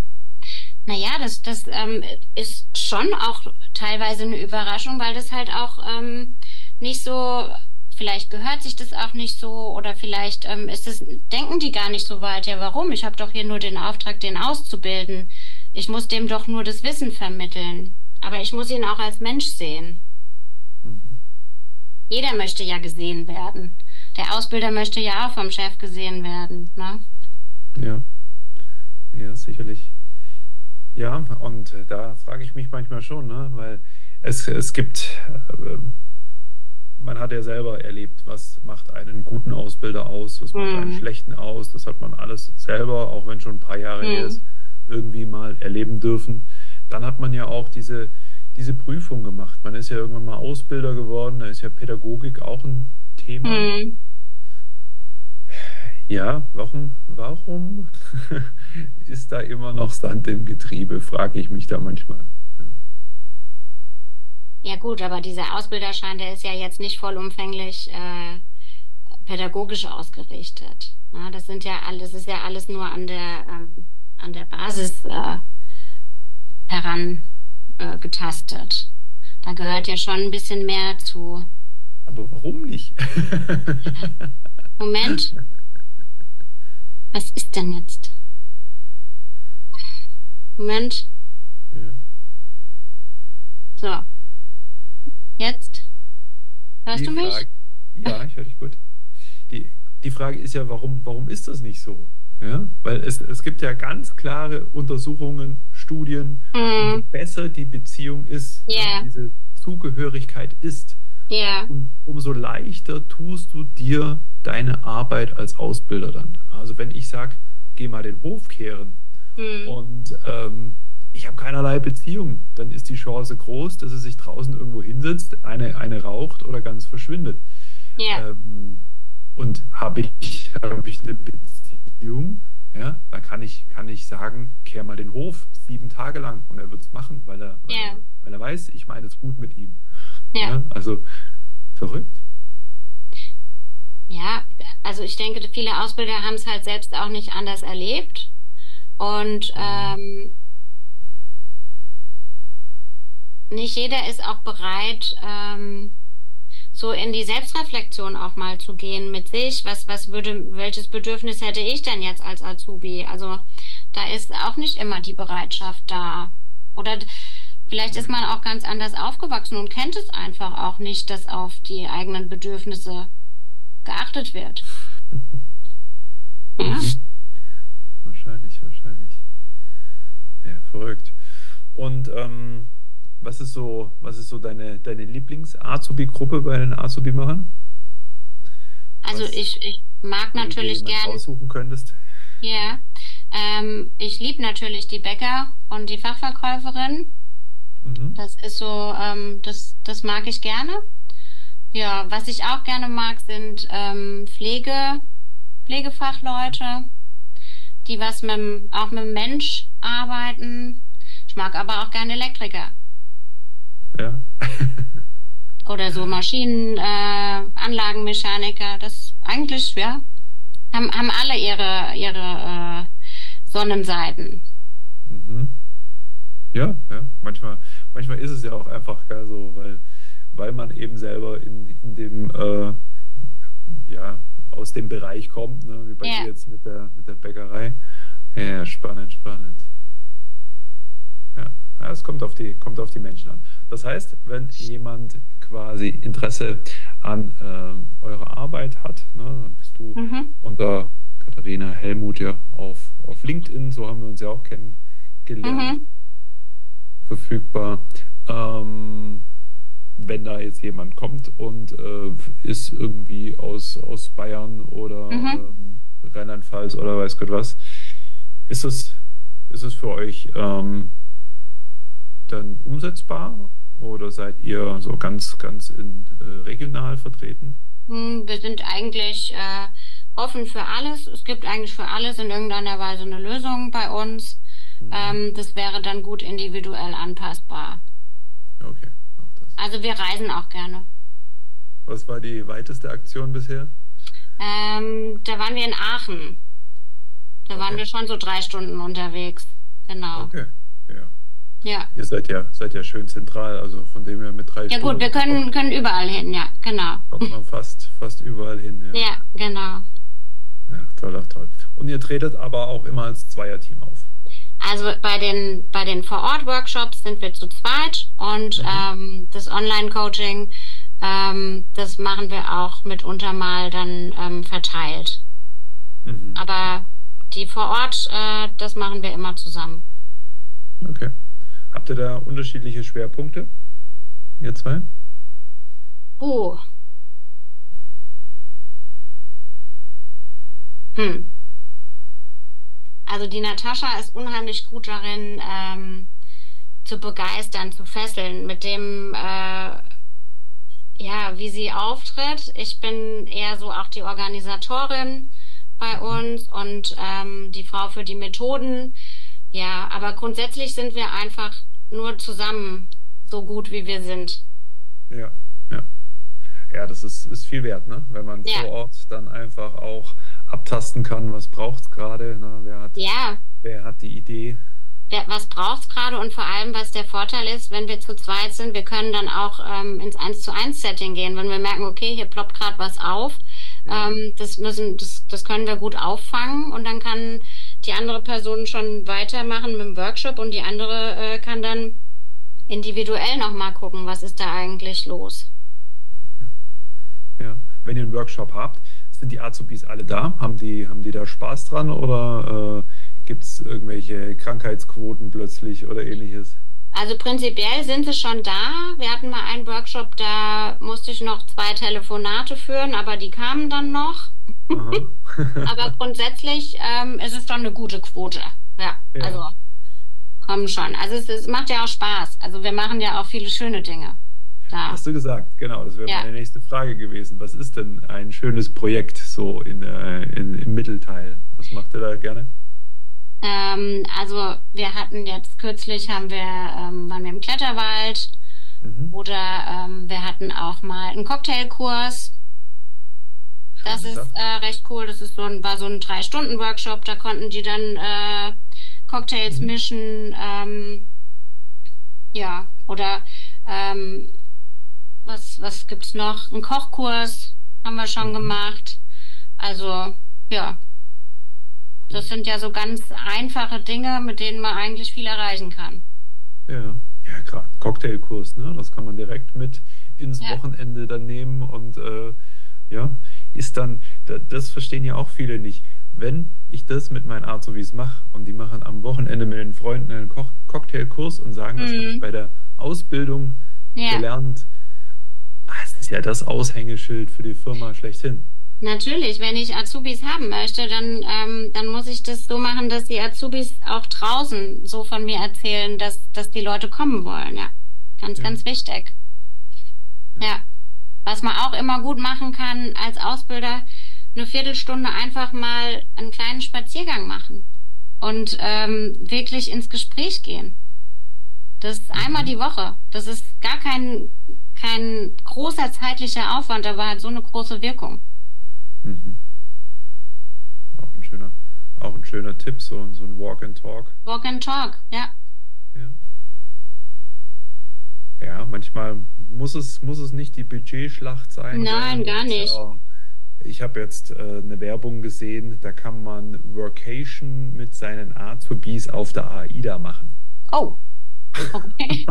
Naja, das, das ähm, ist schon auch teilweise eine Überraschung, weil das halt auch ähm, nicht so, vielleicht gehört sich das auch nicht so oder vielleicht ähm, ist es, denken die gar nicht so weit. Ja, warum? Ich habe doch hier nur den Auftrag, den auszubilden. Ich muss dem doch nur das Wissen vermitteln. Aber ich muss ihn auch als Mensch sehen. Mhm. Jeder möchte ja gesehen werden. Der Ausbilder möchte ja auch vom Chef gesehen werden, ne? Ja, ja, sicherlich. Ja, und da frage ich mich manchmal schon, ne, weil es, es gibt, äh, man hat ja selber erlebt, was macht einen guten Ausbilder aus, was macht mhm. einen schlechten aus, das hat man alles selber, auch wenn schon ein paar Jahre mhm. her ist, irgendwie mal erleben dürfen. Dann hat man ja auch diese, diese Prüfung gemacht. Man ist ja irgendwann mal Ausbilder geworden, da ist ja Pädagogik auch ein Thema. Mhm. Ja, warum, warum ist da immer noch Sand im Getriebe, frage ich mich da manchmal. Ja. Ja gut, aber dieser Ausbilderschein, der ist ja jetzt nicht vollumfänglich äh, pädagogisch ausgerichtet. Ja, das sind ja alles, das ist ja alles nur an der ähm, an der Basis äh, heran äh, getastet. Da gehört ja schon ein bisschen mehr zu. Aber warum nicht? Moment. Was ist denn jetzt? Moment. Ja. So. Jetzt? Hörst die du mich? Frage, ja, ich höre dich gut. Die, die Frage ist ja, warum, warum ist das nicht so? Ja? Weil es, es gibt ja ganz klare Untersuchungen, Studien, mm. umso besser die Beziehung ist, yeah. ja, diese Zugehörigkeit ist, yeah. um, umso leichter tust du dir deine Arbeit als Ausbilder dann. Also wenn ich sage, geh mal den Hof kehren mm. und ähm, ich habe keinerlei Beziehung, dann ist die Chance groß, dass er sich draußen irgendwo hinsetzt, eine, eine raucht oder ganz verschwindet. Yeah. Ähm, und habe ich, hab ich eine Beziehung, ja, dann kann ich, kann ich sagen, kehr mal den Hof sieben Tage lang und er wird es machen, weil er, weil, Ja, er, weil er weiß, ich meine es gut mit ihm. ja. Ja, also verrückt. Ja, also ich denke, viele Ausbilder haben es halt selbst auch nicht anders erlebt. Und ähm, nicht jeder ist auch bereit, ähm, so in die Selbstreflexion auch mal zu gehen mit sich. Was, was würde, welches Bedürfnis hätte ich denn jetzt als Azubi? Also da ist auch nicht immer die Bereitschaft da. Oder d- vielleicht ist man auch ganz anders aufgewachsen und kennt es einfach auch nicht, dass auf die eigenen Bedürfnisse geachtet wird. Ja. Mhm. Wahrscheinlich, wahrscheinlich. Ja, verrückt. Und ähm, was ist so, was ist so deine, deine Lieblings-Azubi-Gruppe bei den Azubi-Machern? Also Was, ich, ich mag wenn du dir natürlich jemanden gern, aussuchen könntest? ja, ähm, ich liebe natürlich die Bäcker und die Fachverkäuferin. Mhm. Das ist so, ähm, das, das mag ich gerne. Ja, was ich auch gerne mag, sind ähm, Pflege, Pflegefachleute, die was mit dem, auch mit dem Mensch arbeiten. Ich mag aber auch gerne Elektriker Ja. oder so Maschinen, äh, Anlagenmechaniker. Das eigentlich, ja, haben, haben alle ihre, ihre äh, Sonnenseiten. Mhm. Ja, ja. Manchmal, manchmal ist es ja auch einfach gar so, weil, weil man eben selber in, in dem, äh, ja, aus dem Bereich kommt, ne, wie bei dir Ja, jetzt mit der, mit der Bäckerei. Ja, spannend, spannend. Ja, ja, es kommt auf die, kommt auf die Menschen an. Das heißt, wenn jemand quasi Interesse an ähm, eurer Arbeit hat, ne, dann bist du mhm, unter Katharina Hellmuth ja auf, auf LinkedIn, so haben wir uns ja auch kennengelernt, mhm, verfügbar. Ähm, wenn da jetzt jemand kommt und äh, ist irgendwie aus, aus Bayern oder mhm. ähm, Rheinland-Pfalz oder weiß Gott was, ist es, ist es für euch ähm, dann umsetzbar oder seid ihr so ganz, ganz in, äh, regional vertreten? Hm, Wir sind eigentlich äh, offen für alles. Es gibt eigentlich für alles in irgendeiner Weise eine Lösung bei uns. Mhm. Ähm, das wäre dann gut individuell anpassbar. Okay, auch das. Also wir reisen auch gerne. Was war die weiteste Aktion bisher? Ähm, da waren wir in Aachen. Da waren Okay, wir schon so drei Stunden unterwegs. Genau. okay, ja. Ja. Ihr seid ja, seid ja schön zentral, also von dem her mit drei Ja gut, wir Stunden können, kommt, können überall hin. Ja, genau. kommt man fast, fast überall hin, ja. Ja, genau. Ja, toll, ach, toll. Und ihr tretet aber auch immer als Zweierteam auf. Also bei den, bei den Vor-Ort-Workshops sind wir zu zweit und Mhm. ähm, das Online-Coaching, ähm, das machen wir auch mitunter mal dann ähm, verteilt. Mhm. Aber die vor Ort, äh, das machen wir immer zusammen. Okay. Habt ihr da unterschiedliche Schwerpunkte, ihr zwei? Uh, hm. Also die Natascha ist unheimlich gut darin, ähm, zu begeistern, zu fesseln mit dem, äh, ja, wie sie auftritt. Ich bin eher so auch die Organisatorin bei Mhm. uns und ähm, die Frau für die Methoden. Ja, aber grundsätzlich sind wir einfach nur zusammen so gut, wie wir sind. Ja, ja. Ja, das ist, ist viel wert, ne? Wenn man Ja, vor Ort dann einfach auch abtasten kann, was braucht's gerade, ne? Wer hat, ja. wer hat die Idee? Wer, was braucht's gerade und vor allem, was der Vorteil ist, wenn wir zu zweit sind, wir können dann auch ähm, ins eins zu eins Setting gehen, wenn wir merken, okay, hier ploppt gerade was auf. Ja, Ähm, das müssen, das, das können wir gut auffangen und dann kann die andere Person schon weitermachen mit dem Workshop und die andere äh, kann dann individuell nochmal gucken, was ist da eigentlich los. ja. Wenn ihr einen Workshop habt, sind die Azubis alle da? Haben die, haben die da Spaß dran oder äh, gibt es irgendwelche Krankheitsquoten plötzlich oder ähnliches? Also prinzipiell sind sie schon da. Wir hatten mal einen Workshop, da musste ich noch zwei Telefonate führen, aber die kamen dann noch. Aha. Aber grundsätzlich ähm, ist es schon eine gute Quote. Ja, Ja, also kommen schon. Also es, es macht ja auch Spaß. Also wir machen ja auch viele schöne Dinge da. hast du gesagt, genau, das wäre Ja. meine nächste Frage gewesen. Was ist denn ein schönes Projekt so in, äh, in, im Mittelteil? Was macht ihr da gerne? Ähm, also wir hatten jetzt kürzlich haben wir, ähm, waren wir im Kletterwald Mhm. oder ähm, wir hatten auch mal einen Cocktailkurs. Das Schöne ist Sache. äh, recht cool. Das ist so ein, war so ein Drei-Stunden-Workshop. Da konnten die dann äh, Cocktails Mhm. mischen. Ähm, ja, oder ähm, was, was gibt's noch? Ein Kochkurs haben wir schon Mhm. gemacht. Also, ja, Cool. das sind ja so ganz einfache Dinge, mit denen man eigentlich viel erreichen kann. Ja, ja, gerade Cocktailkurs, ne? Das kann man direkt mit ins Ja. Wochenende dann nehmen und äh, ja, ist dann, da, das verstehen ja auch viele nicht. Wenn ich das mit meinen Azubis mache und die machen am Wochenende mit den Freunden einen Koch Cocktailkurs und sagen, das habe ich Mhm. bei der Ausbildung Ja, gelernt, ah, es ist ja das Aushängeschild für die Firma schlechthin. natürlich. Wenn ich Azubis haben möchte, dann, ähm, dann muss ich das so machen, dass die Azubis auch draußen so von mir erzählen, dass, dass die Leute kommen wollen. Ja, ganz, Ja, ganz wichtig. ja. Ja. Was man auch immer gut machen kann als Ausbilder, eine Viertelstunde einfach mal einen kleinen Spaziergang machen und ähm, wirklich ins Gespräch gehen. Das ist einmal Mhm. die Woche. Das ist gar kein, kein großer zeitlicher Aufwand, aber hat so eine große Wirkung. Mhm. Auch ein schöner, auch ein schöner Tipp, so, so ein Walk and Talk. Walk and talk, ja. Ja. Ja, manchmal muss es, muss es nicht die Budgetschlacht sein, gell? Nein, gar Ist ja nicht. auch, ich habe jetzt äh, eine Werbung gesehen, da kann man Workation mit seinen Azubis auf der AIDA machen. Oh, okay.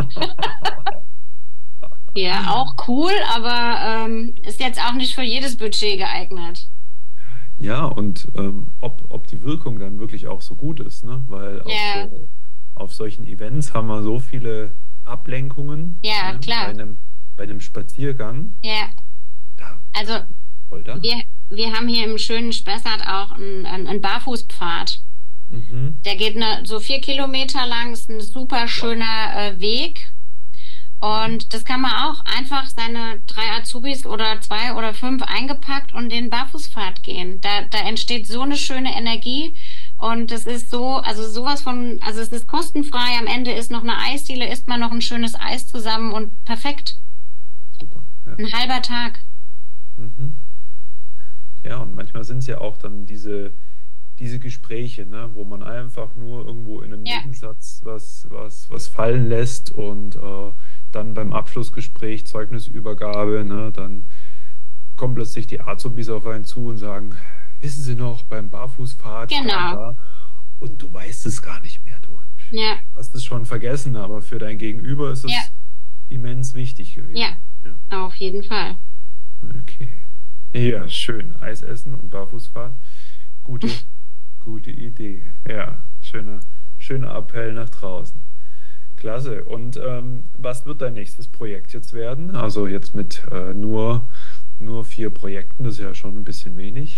Ja, auch cool, aber ähm, ist jetzt auch nicht für jedes Budget geeignet. Ja, und ähm, ob, ob die Wirkung dann wirklich auch so gut ist, ne? Weil auf Ja, so, auf solchen Events haben wir so viele Ablenkungen, ja, ne? Bei klar. einem, bei einem Spaziergang, Ja, da, also voll da. wir, wir haben hier im schönen Spessart auch einen, einen, einen Barfußpfad. Mhm. Der geht ne, so vier Kilometer lang, ist ein super Wow. schöner äh, Weg. Mhm. Und das kann man auch einfach seine drei Azubis oder zwei oder fünf eingepackt und den Barfußpfad gehen. Da, da entsteht so eine schöne Energie. Und es ist so, also sowas von, also es ist kostenfrei. Am Ende ist noch eine Eisdiele, isst man noch ein schönes Eis zusammen und perfekt. Super. Ja. Ein halber Tag. Mhm. Ja, und manchmal sind es ja auch dann diese, diese Gespräche, ne, wo man einfach nur irgendwo in einem Ja, Nebensatz was, was, was fallen lässt und äh, dann beim Abschlussgespräch, Zeugnisübergabe, ne, dann kommen plötzlich die Azubis auf einen zu und sagen, wissen Sie noch, beim Barfußpfad da und genau. da, und du weißt es gar nicht mehr, du Ja, hast es schon vergessen, aber für dein Gegenüber ist ja, es immens wichtig ja, gewesen. Ja, auf jeden Fall. okay. Ja, schön. Eis essen und Barfußfahrt. Gute, gute Idee. Ja, schöner, schöner Appell nach draußen. Klasse. Und ähm, was wird dein nächstes Projekt jetzt werden? Also jetzt mit äh, nur, nur vier Projekten, das ist ja schon ein bisschen wenig.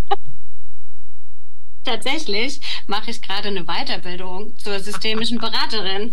Tatsächlich mache ich gerade eine Weiterbildung zur systemischen Beraterin.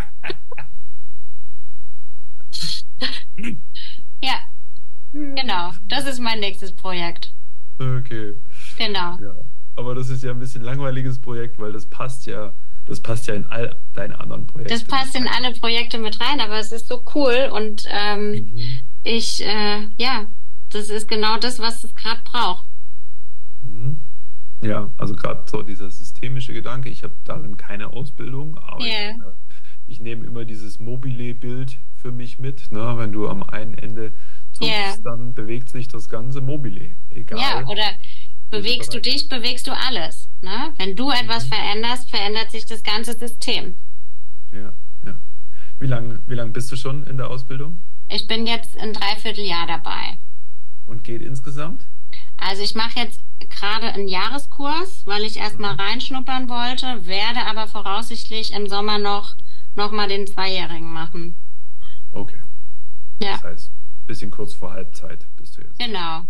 Ja, genau. Das ist mein nächstes Projekt. Okay. Genau. Ja. Aber das ist ja ein bisschen langweiliges Projekt, weil das passt ja, das passt ja in all deine anderen Das Projekte mit passt in rein. alle Projekte mit rein, aber es ist so cool und ähm, Mhm. ich, äh, ja, das ist genau das, was es gerade braucht. Mhm. Ja, also gerade so dieser systemische Gedanke, ich habe darin keine Ausbildung, aber ich, Ja, äh, ich nehme immer dieses Mobile-Bild für mich mit. Ne? Wenn du am einen Ende ja, zupfst, dann bewegt sich das ganze Mobile, ja. egal Oder welcher bewegst du Bereich. dich, bewegst du alles. Ne? Wenn du etwas Mhm. veränderst, verändert sich das ganze System. Ja, ja. Wie lang, wie lang bist du schon in der Ausbildung Ich bin jetzt ein Dreivierteljahr dabei. und geht insgesamt? Also ich mache jetzt gerade einen Jahreskurs, weil ich erstmal Mhm. reinschnuppern wollte, werde aber voraussichtlich im Sommer noch, noch mal den Zweijährigen machen. Okay, Ja, das heißt, bisschen kurz vor Halbzeit bist du jetzt. genau.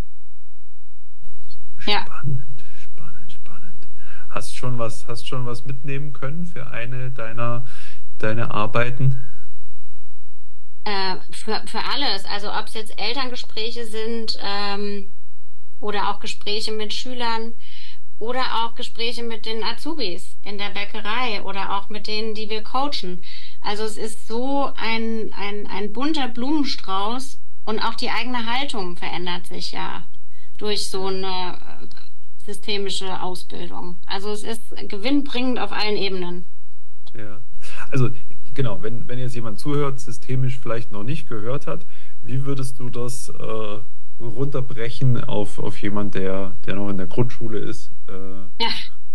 Ja. Spannend, spannend, spannend. Hast schon was, hast schon was mitnehmen können für eine deiner, deiner Arbeiten? Äh, für, für alles. Also ob es jetzt Elterngespräche sind ähm, oder auch Gespräche mit Schülern. oder auch Gespräche mit den Azubis in der Bäckerei oder auch mit denen, die wir coachen. Also es ist so ein, ein, ein bunter Blumenstrauß und auch die eigene Haltung verändert sich ja durch so eine äh, systemische Ausbildung. Also es ist gewinnbringend auf allen Ebenen. Ja. Also genau, wenn, wenn jetzt jemand zuhört, systemisch vielleicht noch nicht gehört hat, wie würdest du das äh, runterbrechen auf, auf jemand, der, der noch in der Grundschule ist? Äh, Ja,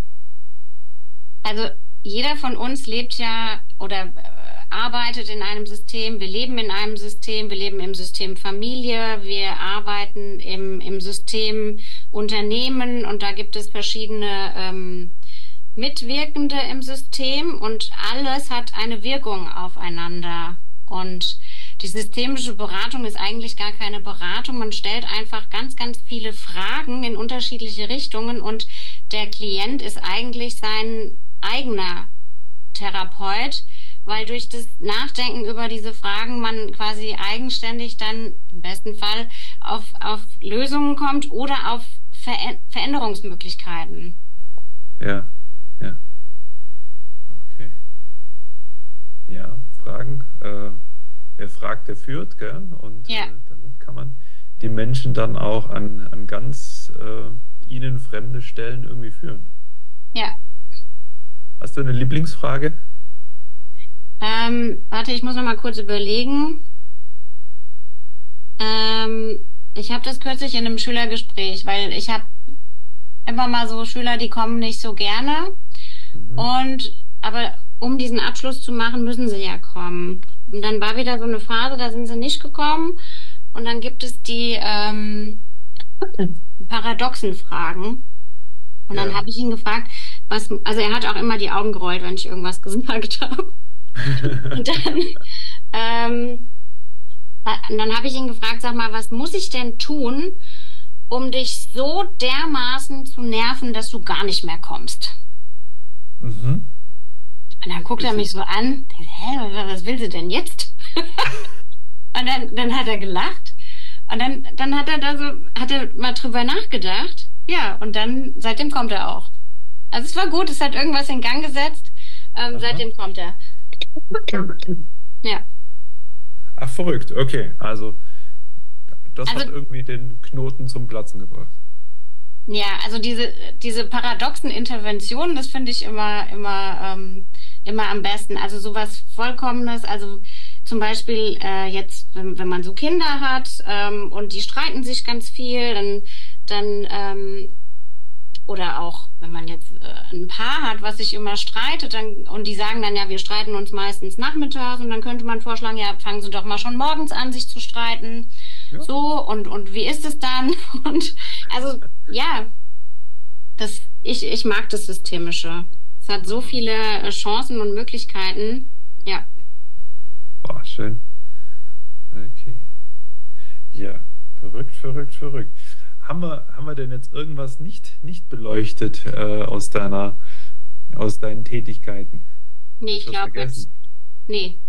also jeder von uns lebt ja oder äh, arbeitet in einem System. Wir leben in einem System. Wir leben im System Familie. Wir arbeiten im, im System Unternehmen und da gibt es verschiedene ähm, Mitwirkende im System und alles hat eine Wirkung aufeinander. Und die systemische Beratung ist eigentlich gar keine Beratung. Man stellt einfach ganz, ganz viele Fragen in unterschiedliche Richtungen und der Klient ist eigentlich sein eigener Therapeut, weil durch das Nachdenken über diese Fragen man quasi eigenständig dann im besten Fall auf, auf Lösungen kommt oder auf Ver Veränderungsmöglichkeiten. ja, ja, okay. Ja, Fragen. Äh, wer fragt, der führt, gell? Und Ja. äh, damit kann man die Menschen dann auch an, an ganz äh, ihnen fremde Stellen irgendwie führen. Ja. Hast du eine Lieblingsfrage? Ähm, warte, ich muss noch mal kurz überlegen. Ähm, ich habe das kürzlich in einem Schülergespräch, weil ich habe immer mal so Schüler, die kommen nicht so gerne. Mhm. Und aber um diesen Abschluss zu machen, müssen sie ja kommen. Und dann war wieder so eine Phase, da sind sie nicht gekommen. Und dann gibt es die ähm, paradoxen Fragen. Und dann Ja. habe ich ihn gefragt, was, also er hat auch immer die Augen gerollt, wenn ich irgendwas gesagt habe. Und dann, ähm, und dann habe ich ihn gefragt, sag mal, was muss ich denn tun, um dich so dermaßen zu nerven, dass du gar nicht mehr kommst? Mhm. Und dann guckt er mich so an, denkt, hä, was will sie denn jetzt? Und dann, dann hat er gelacht. Und dann, dann hat er da so, hat er mal drüber nachgedacht. Ja, und dann, seitdem kommt er auch. Also es war gut, es hat irgendwas in Gang gesetzt. Ähm, Aha. seitdem kommt er. Ja. Ach, verrückt. Okay, also das Also- hat irgendwie den Knoten zum Platzen gebracht. Ja, also diese, diese paradoxen Interventionen, das finde ich immer, immer, ähm, immer am besten. Also sowas Vollkommenes, also zum Beispiel äh, jetzt, wenn, wenn man so Kinder hat ähm, und die streiten sich ganz viel, dann, dann ähm, oder auch, wenn man jetzt äh, ein Paar hat, was sich immer streitet, dann, und die sagen dann, ja, wir streiten uns meistens nachmittags, und dann könnte man vorschlagen, ja, fangen Sie doch mal schon morgens an, sich zu streiten. Ja. So, und, und wie ist es dann? Und also, ja, das, ich, ich mag das Systemische. Es hat so viele äh, Chancen und Möglichkeiten. Ja. Boah, schön. Okay. Ja, verrückt, verrückt, verrückt. Haben wir, haben wir denn jetzt irgendwas nicht, nicht beleuchtet äh, aus deiner, aus deinen Tätigkeiten? Nee, ich Hast du was glaube jetzt, vergessen? nee.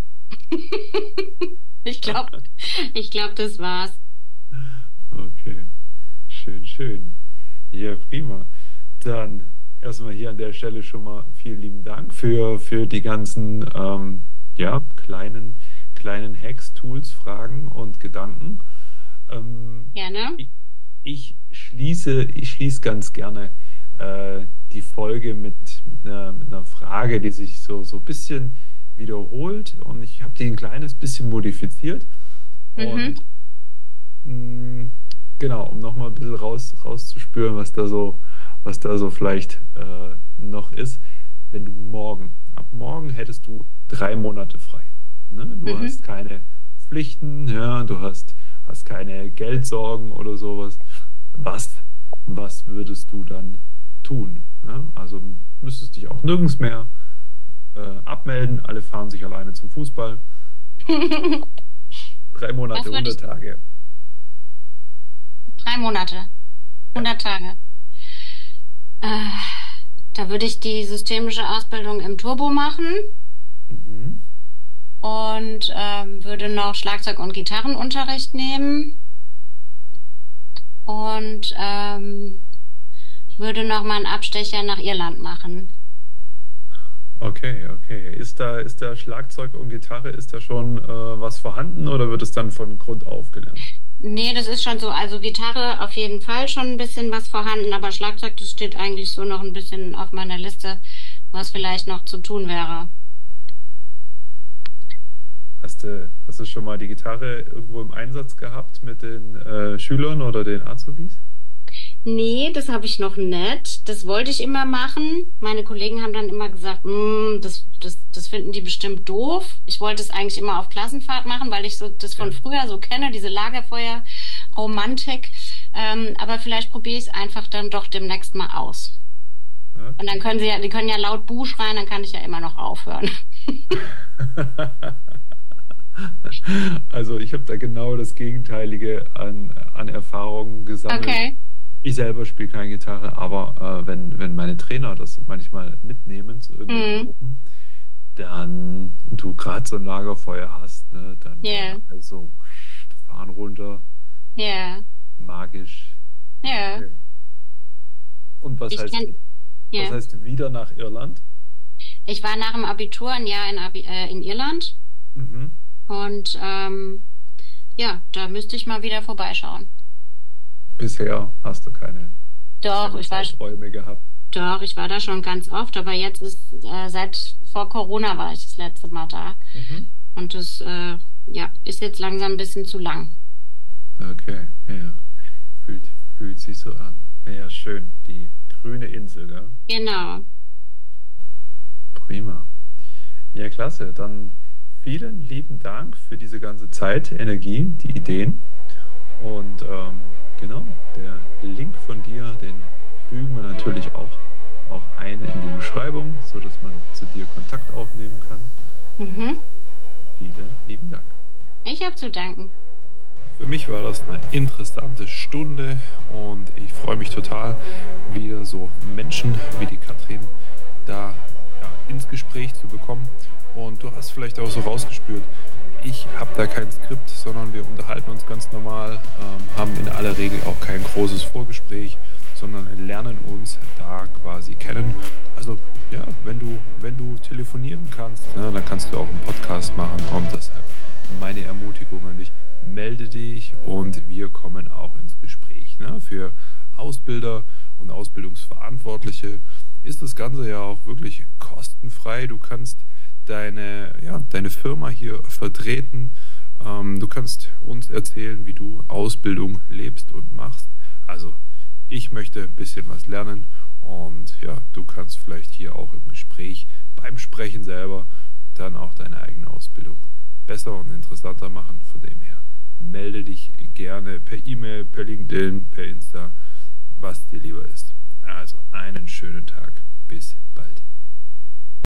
Ich glaube, ich glaube, das war's. Okay, schön, schön. Ja, prima. Dann erstmal hier an der Stelle schon mal vielen lieben Dank für, für die ganzen ähm, ja, kleinen, kleinen Hacks, Tools, Fragen und Gedanken. Ähm, Gerne. ich, ich schließe, ich schließe ganz gerne äh, die Folge mit, mit einer, mit einer Frage, die sich so, so ein bisschen wiederholt, und ich habe die ein kleines bisschen modifiziert. Mhm. Und mh, genau, um nochmal ein bisschen raus, rauszuspüren, was da so, was da so vielleicht äh, noch ist. Wenn du morgen, ab morgen hättest du drei Monate frei. Ne? Du Mhm. hast keine Pflichten, ja, du hast, hast keine Geldsorgen oder sowas. Was, was würdest du dann tun? Ja? Also müsstest dich auch nirgends mehr äh, abmelden. Alle fahren sich alleine zum Fußball. Drei Monate, Was würde hundert ich- Tage. Drei Monate. hundert Tage. Äh, da würde ich die systemische Ausbildung im Turbo machen Mhm. und ähm, würde noch Schlagzeug- und Gitarrenunterricht nehmen. Und ähm, würde noch mal einen Abstecher nach Irland machen. Okay, okay. Ist da, ist da Schlagzeug und Gitarre, ist da schon äh, was vorhanden oder wird es dann von Grund auf gelernt? Nee, das ist schon so. Also Gitarre auf jeden Fall schon ein bisschen was vorhanden, aber Schlagzeug, das steht eigentlich so noch ein bisschen auf meiner Liste, was vielleicht noch zu tun wäre. Hast du, hast du schon mal die Gitarre irgendwo im Einsatz gehabt mit den äh, Schülern oder den Azubis? Nee, das habe ich noch nicht. Das wollte ich immer machen. Meine Kollegen haben dann immer gesagt, "Mm, das, das, das finden die bestimmt doof." Ich wollte es eigentlich immer auf Klassenfahrt machen, weil ich so das von Ja. früher so kenne, diese Lagerfeuer-Romantik. Ähm, aber vielleicht probiere ich es einfach dann doch demnächst mal aus. Ja. Und dann können sie ja, die können ja laut Buh schreien, dann kann ich ja immer noch aufhören. Also ich habe da genau das Gegenteilige an, an Erfahrungen gesammelt. Okay. Ich selber spiele keine Gitarre, aber äh, wenn, wenn meine Trainer das manchmal mitnehmen zu irgendwelchen Mhm. Gruppen, dann und du gerade so ein Lagerfeuer hast, ne, dann Ja. werden alle so fahren runter, Ja. magisch. Ja. Okay. Und was Ich heißt, kenn, was ja. heißt wieder nach Irland? Ich war nach dem Abitur ein Jahr in, Abi, äh, in Irland Mhm. und ähm, ja, da müsste ich mal wieder vorbeischauen. Bisher hast du keine, Doch, keine ich war, Zeiträume gehabt. doch, ich war da schon ganz oft, aber jetzt ist, äh, seit vor Corona war ich das letzte Mal da. Mhm. Und das, äh, ja, ist jetzt langsam ein bisschen zu lang. Okay, ja. Fühlt, fühlt sich so an. Ja, schön. Die grüne Insel, gell? Genau. Prima. Ja, klasse. Dann vielen lieben Dank für diese ganze Zeit, Energie, die Ideen. Und ähm, genau, der Link von dir, den fügen wir natürlich auch, auch ein in die Beschreibung, sodass man zu dir Kontakt aufnehmen kann. Mhm. Vielen lieben Dank. Ich habe zu danken. Für mich war das eine interessante Stunde und ich freue mich total, wieder so Menschen wie die Katrin da ja, ins Gespräch zu bekommen. Und du hast vielleicht auch so rausgespürt, ich habe da kein Skript, sondern wir unterhalten uns ganz normal, ähm, haben in aller Regel auch kein großes Vorgespräch, sondern lernen uns da quasi kennen. Also ja, wenn du, wenn du telefonieren kannst, ne, dann kannst du auch einen Podcast machen und deshalb meine Ermutigung an dich, melde dich und wir kommen auch ins Gespräch. Ne? Für Ausbilder und Ausbildungsverantwortliche ist das Ganze ja auch wirklich kostenfrei. Du kannst deine, ja, deine Firma hier vertreten. Ähm, du kannst uns erzählen, wie du Ausbildung lebst und machst. Also ich möchte ein bisschen was lernen und ja, du kannst vielleicht hier auch im Gespräch beim Sprechen selber dann auch deine eigene Ausbildung besser und interessanter machen. Von dem her melde dich gerne per E-Mail, per LinkedIn, per Insta, was dir lieber ist. Also einen schönen Tag. Bis bald.